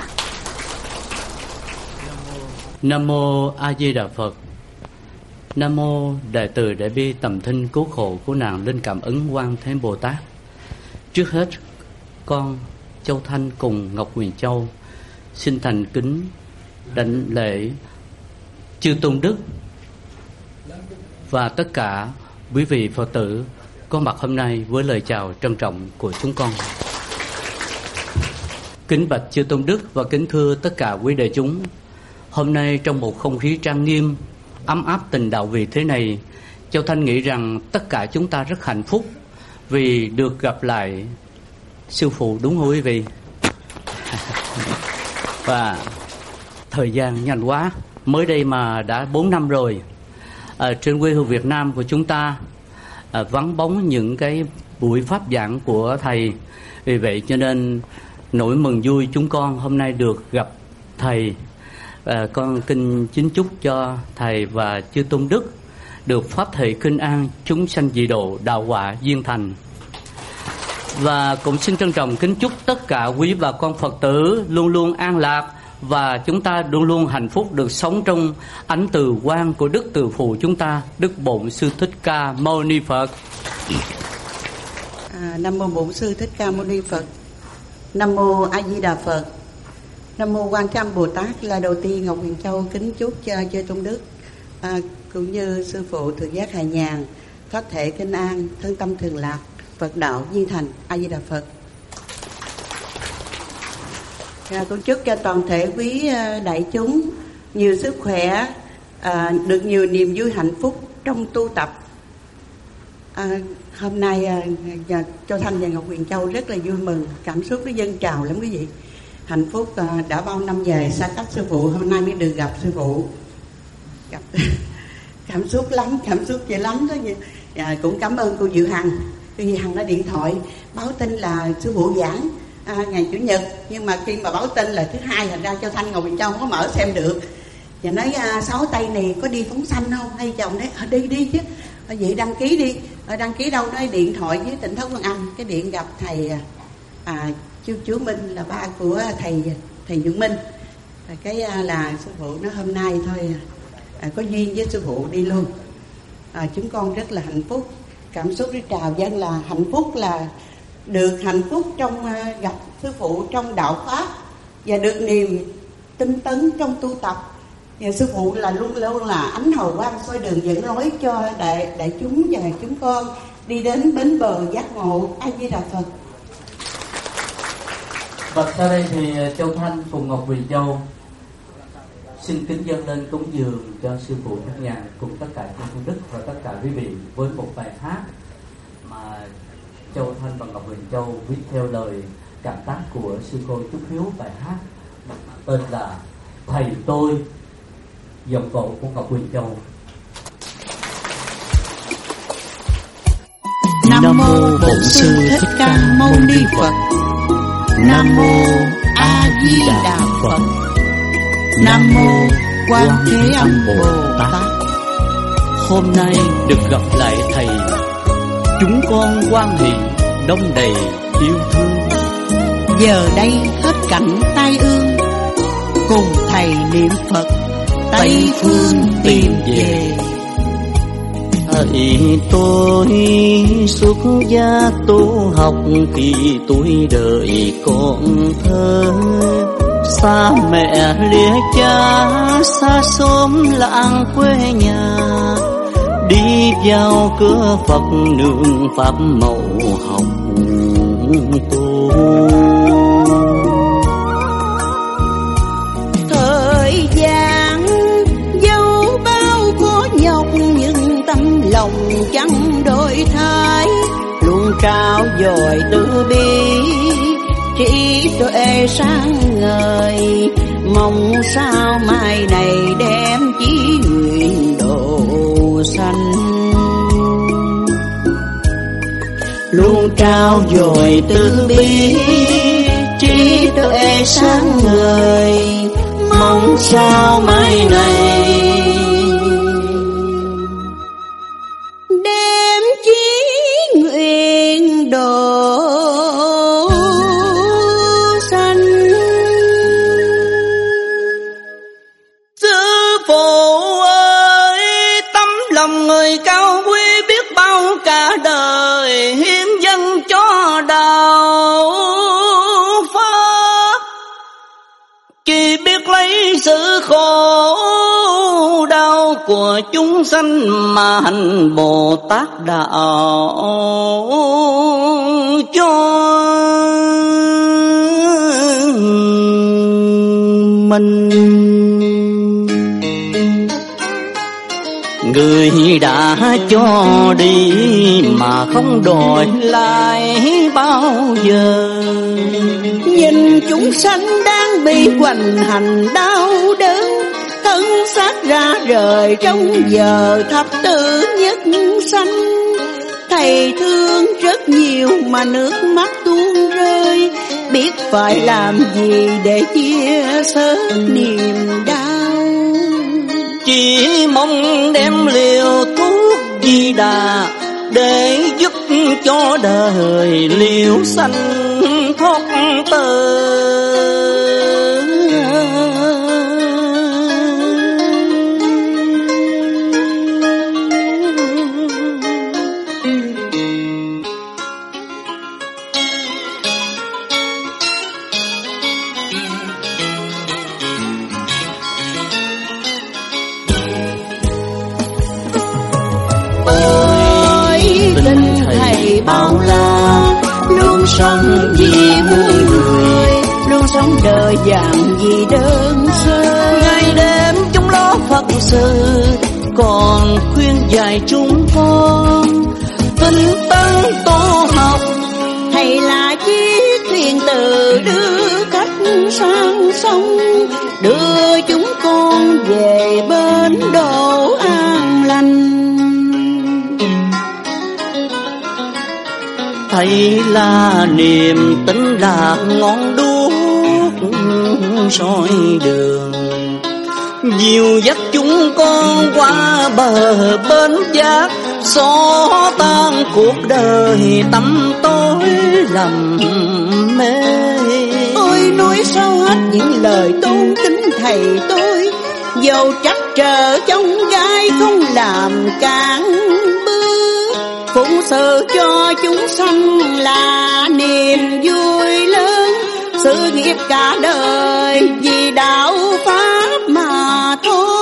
Nam mô A Di Đà Phật. Nam mô Đại từ Đại bi tầm thinh cứu khổ của nàng Linh Cảm Ứng Quan Thế Bồ Tát. Trước hết, con Châu Thanh cùng Ngọc Huyền Châu xin thành kính đảnh lễ chư Tôn Đức và tất cả quý vị Phật tử có mặt hôm nay với lời chào trân trọng của chúng con. Kính bạch chư Tôn Đức và kính thưa tất cả quý đại chúng. Hôm nay trong một không khí trang nghiêm, ấm áp tình đạo vì thế này, Châu Thanh nghĩ rằng tất cả chúng ta rất hạnh phúc vì được gặp lại sư phụ, đúng không quý vị? Và thời gian nhanh quá, mới đây mà đã bốn năm rồi. Ở trên quê hương Việt Nam của chúng ta à, vắng bóng những cái buổi pháp giảng của thầy. Vì vậy cho nên nỗi mừng vui chúng con hôm nay được gặp thầy. À, con kính kính chúc cho thầy và chư Tôn Đức được pháp thể kinh an, chúng sanh dị độ, đạo quả duyên thành. Và cũng xin trân trọng kính chúc tất cả quý bà con Phật tử luôn luôn an lạc và chúng ta luôn luôn hạnh phúc, được sống trong ánh từ quang của Đức Từ Phụ chúng ta, Đức Bổn Sư Thích Ca Mâu Ni Phật. À, Nam mô Bổn Sư Thích Ca Mâu Ni Phật. Nam mô A Di Đà Phật. Nam mô Quan Thế Âm Bồ Tát. Là đầu tiên Ngọc Huyền Châu kính chúc cho chư tôn đức à, cũng như sư phụ Thượng giác Hà Nhàn thoát thể kinh an, thân tâm thường lạc, Phật đạo viên thành. A Di Đà Phật. À, con chúc cho toàn thể quý đại chúng nhiều sức khỏe, à, được nhiều niềm vui hạnh phúc trong tu tập. À, hôm nay à, Châu Thanh và Ngọc Huyền Châu rất là vui mừng, cảm xúc nó dâng trào lắm quý vị. Hạnh phúc à, đã bao năm về xa cách sư phụ, hôm nay mới được gặp sư phụ. Gặp cảm xúc lắm, cảm xúc dễ lắm đó. À, cũng cảm ơn cô Diệu Hằng. Cô Diệu Hằng đã điện thoại báo tin là sư phụ giảng à, ngày Chủ nhật, nhưng mà khi mà báo tin là thứ hai, thành ra Châu Thanh Ngọc Huyền Châu không có mở xem được. Và nói à, Sáu Tây này có đi phóng sanh không? Hay chồng nói à, đi đi chứ. À, vậy đăng ký đi. À, đăng ký đâu? Nói điện thoại với Tỉnh Thất Quan Âm. Cái điện gặp thầy à, chú chú Minh là ba của thầy thầy Nhuận Minh. À, cái à, là sư phụ nói hôm nay thôi à, có duyên với sư phụ đi luôn. À, chúng con rất là hạnh phúc, cảm xúc đi trào dâng, là hạnh phúc là được hạnh phúc trong uh, gặp sư phụ trong đạo pháp và được niềm tinh tấn trong tu tập. Và sư phụ là luôn luôn là ánh hào quang soi đường dẫn lối cho đại đại chúng và chúng con đi đến bến bờ giác ngộ. A Di Đà Phật. Và sau đây thì Châu Thanh cùng Ngọc Huyền Châu xin kính dâng lên cúng dường cho sư phụ Nhất Nhàn cùng tất cả chư tôn đức và tất cả quý vị với một bài hát mà Châu Thanh và Ngọc Huyền Châu viết theo lời cảm tác của sư cô Trúc Hiếu. Bài hát tên là Thầy Tôi, giọng cổ của Ngọc Huyền Châu. Nam mô Bổn Sư Thích Ca Mâu Ni Phật. Nam mô A Di Đà Phật. Nam mô Quan Thế Âm Bồ Tát. Hôm nay được gặp lại thầy, chúng con hoan hỷ đông đầy yêu thương. Giờ đây hết cảnh tai ương, cùng thầy niệm Phật Tây phương tìm về. Thầy tôi xuất gia tu học khi tuổi đời còn thơ, xa mẹ lìa cha, xa xóm làng quê nhà, đi vào cửa Phật nương pháp màu học tu. Thời gian dẫu bao khó nhọc, nhưng tâm lòng chẳng đổi thay, luôn trao dồi từ bi, trí tuệ sáng ngời, mong sao mai này đem chí nguyện độ sanh. Luôn trao dồi từ bi, trí tuệ sáng ngời, mong sao mai này đem chí nguyện độ sanh. Sư phụ ơi, tấm lòng người cao quý biết bao, cả đời hiến dâng cho đạo pháp, chỉ biết lấy sự khổ đau của chúng sanh mà hành Bồ Tát đạo cho mình. Người đã cho đi mà không đòi lại bao giờ, nhìn chúng sanh đang bị hoành hành đau đớn, thân xác ra rời trong giờ thập tử nhất sanh. Thầy thương rất nhiều mà nước mắt tuôn rơi, biết phải làm gì để chia sẻ niềm đau. Chỉ mong đem liều thuốc Di Đà để giúp cho đời liễu sanh thoát tử. bao la, luôn sống vì muôn người, luôn sống đời dạng vì đơn sơ. Ngày đêm chúng lo Phật sự, còn khuyên dạy chúng con tinh tấn tu học. Thầy là chiếc thuyền từ đưa khách sang sông, đưa chúng con về bến đỗ an lành. Thầy là niềm tin, là ngọn đuốc soi đường, dìu dắt chúng con qua bờ bến giác, xóa tan cuộc đời tăm tối lầm mê. Tôi nói sao hết những lời tôn kính thầy tôi, dầu trắc trở trong gai không làm cản bước, phụng sự cho chúng sanh là niềm vui lớn, sự nghiệp cả đời vì đạo pháp mà thôi.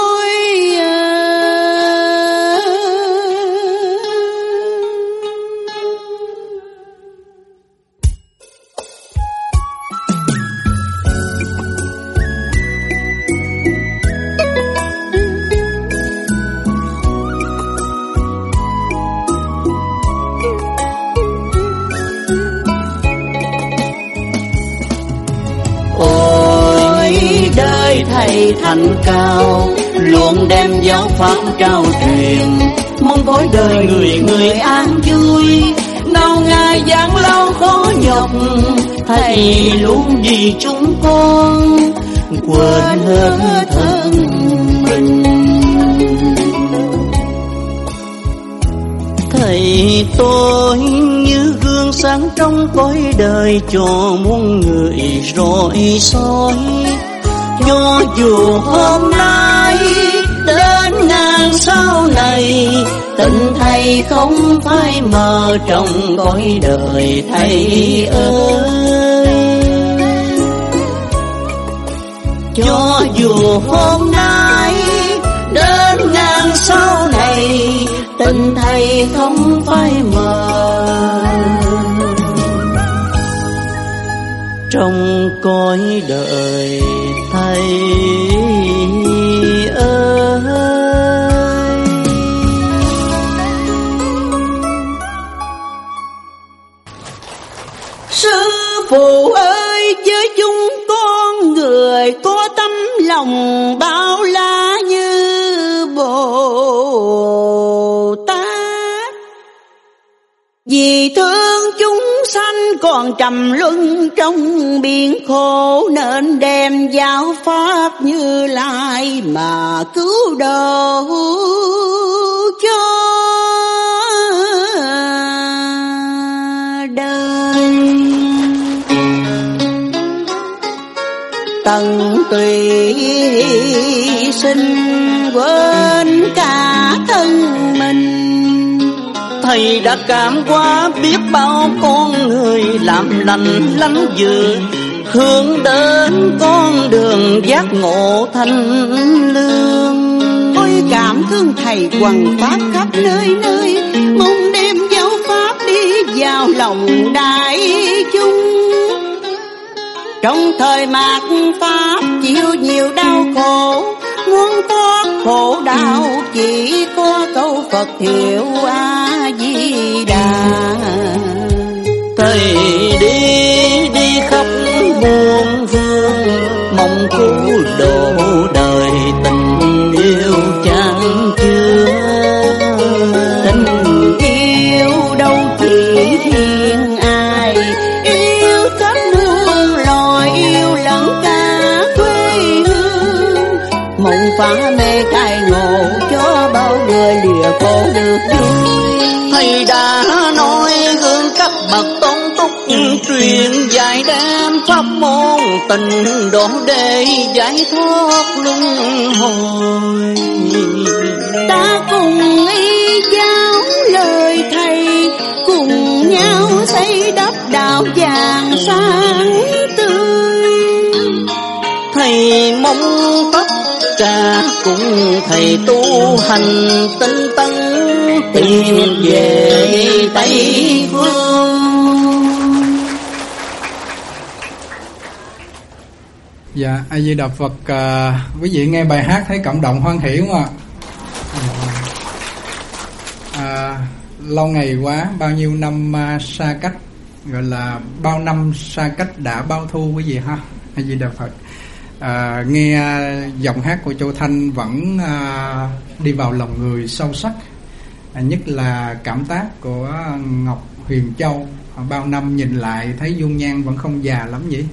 Thầy thành cao luôn đem giáo pháp trao truyền, mong cõi đời người người an vui, nào ngài gian lao khó nhọc. Thầy luôn vì chúng con quên hết thân mình. Thầy tôi như gương sáng trong cõi đời, cho muôn người rọi soi. Cho dù hôm nay đến ngàn sau này, tình thầy không phai mờ trong cõi đời thầy ơi. Cho dù hôm nay đến ngàn sau này, tình thầy không phai mờ trong cõi đời thầy ơi. Sư phụ ơi, với chúng con người có tấm lòng bao la như Bồ Tát, vì thương chúng sanh còn trầm luân trong biển khổ, nên đem giáo pháp Như Lai mà cứu độ cho đời. Tận tùy sinh quên cả thân mình, thầy đã cảm qua biết bao con người làm lành lánh dữ, hướng đến con đường giác ngộ thanh lương. Tôi cảm thương thầy hoằng pháp khắp nơi nơi, mong đem giáo pháp đi vào lòng đại chúng. Trong thời mạt pháp chịu nhiều đau khổ, muốn thoát khổ đau chỉ có câu Phật hiệu A Di Đà. Thầy đi đi khắp muôn phương, mong cứu độ đời tình yêu chan chứa. Tình yêu đâu chỉ riêng ai, yêu khắp muôn loài, yêu lẫn cả quê hương. Mộng phá mê cai ngộ cho bao người lìa khổ được vui. Thầy đã nói gương các bậc tôn túc, truyền dạy đem pháp môn tình độ để giải thoát luân hồi. Ta cùng y giáo lời thầy, cùng nhau xây đắp đạo vàng sáng tươi. Thầy mong tất cả cùng thầy tu hành tinh tấn, tìm về Tây Phương. Dạ, A Di Đà Phật. À, quý vị nghe bài hát thấy cảm động hoan hỷ không ạ? À, lâu ngày quá, bao nhiêu năm uh, xa cách, gọi là bao năm xa cách đã bao thu quý vị ha. A Di Đà Phật. À, nghe giọng hát của Châu Thanh vẫn à, đi vào lòng người sâu sắc, à, nhất là cảm tác của Ngọc Huyền Châu. À, bao năm nhìn lại thấy dung nhan vẫn không già lắm vậy.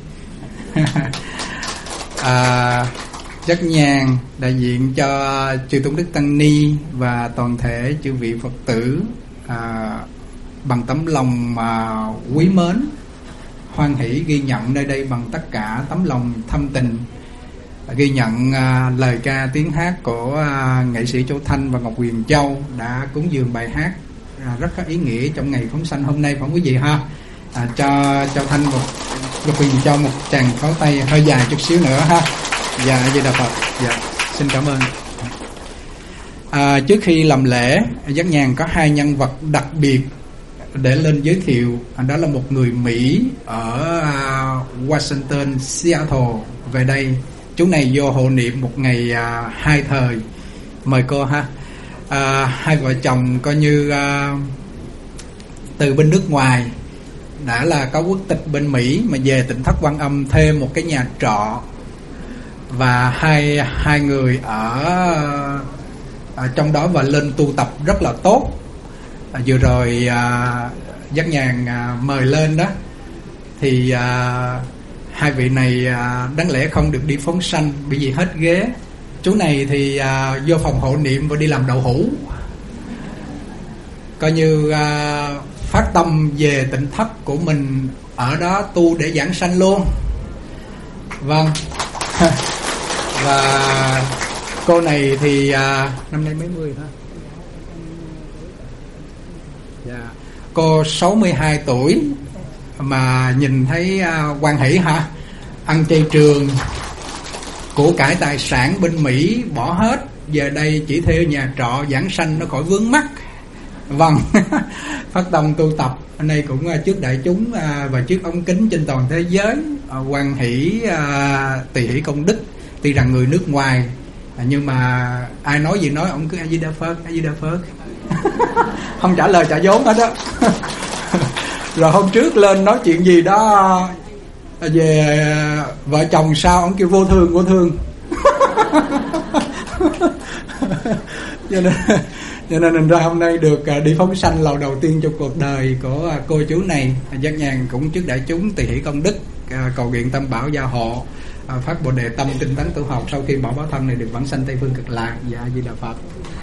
à, Chất nhàn đại diện cho chư Tôn Đức Tăng Ni và toàn thể chư vị Phật tử à, bằng tấm lòng mà quý mến, hoan hỷ ghi nhận nơi đây bằng tất cả tấm lòng thâm tình, ghi nhận à, lời ca tiếng hát của à, nghệ sĩ Châu Thanh và Ngọc Huyền Châu đã cúng dường bài hát à, rất có ý nghĩa trong ngày phóng sanh hôm nay, phải không quý vị ha? À, cho Châu Thanh một Ngọc Huyền Châu một tràng pháo tay hơi dài chút xíu nữa ha. Dạ, A Di Đà Phật. Dạ, xin cảm ơn. À, trước khi làm lễ, Giác Nhàn có hai nhân vật đặc biệt để lên giới thiệu. Đó là một người Mỹ ở uh, Washington, Seattle về đây. Chú này vô hộ niệm một ngày uh, hai thời. Mời cô ha. Uh, hai vợ chồng coi như uh, từ bên nước ngoài đã là có quốc tịch bên Mỹ mà về Tỉnh Thất Quan Âm thuê một cái nhà trọ, và hai hai người ở, ở trong đó và lên tu tập rất là tốt. À, vừa rồi à, Giác Nhàn à, mời lên đó thì à, hai vị này à, đáng lẽ không được đi phóng sanh bởi vì hết ghế. Chú này thì à, vô phòng hộ niệm và đi làm đậu hũ, coi như à, phát tâm về Tỉnh Thất của mình ở đó tu để giảng sanh luôn. Vâng. Và cô này thì à, năm nay mấy mươi hả? Dạ. Cô sáu mươi hai tuổi mà nhìn thấy à, hoan hỷ hả? Ăn chay trường, của cải tài sản bên Mỹ bỏ hết, giờ đây chỉ thuê nhà trọ giảng sanh nó khỏi vướng mắc. Vâng. Phát tâm tu tập ở đây cũng trước đại chúng à, và trước ống kính trên toàn thế giới, à, hoan hỷ à, tỳ hỷ công đức. Tuy rằng người nước ngoài à, nhưng mà ai nói gì nói ông cứ A Di Đà Phật, A Di Đà Phật. Không trả lời trả vốn hết đó. Rồi hôm trước lên nói chuyện gì đó về vợ chồng sao, ông kêu vô thương vô thương. Cho nên cho nên mình ra hôm nay được đi phóng sanh lần đầu tiên trong cuộc đời của cô chú này. Giác Nhàn cũng trước đại chúng tỳ hỷ công đức, cầu nguyện tam bảo gia hộ, phát bồ đề tâm tinh tấn tu học, sau khi bỏ báo thân này được vãng sanh Tây Phương Cực Lạc. Dạ, A Di Đà Phật.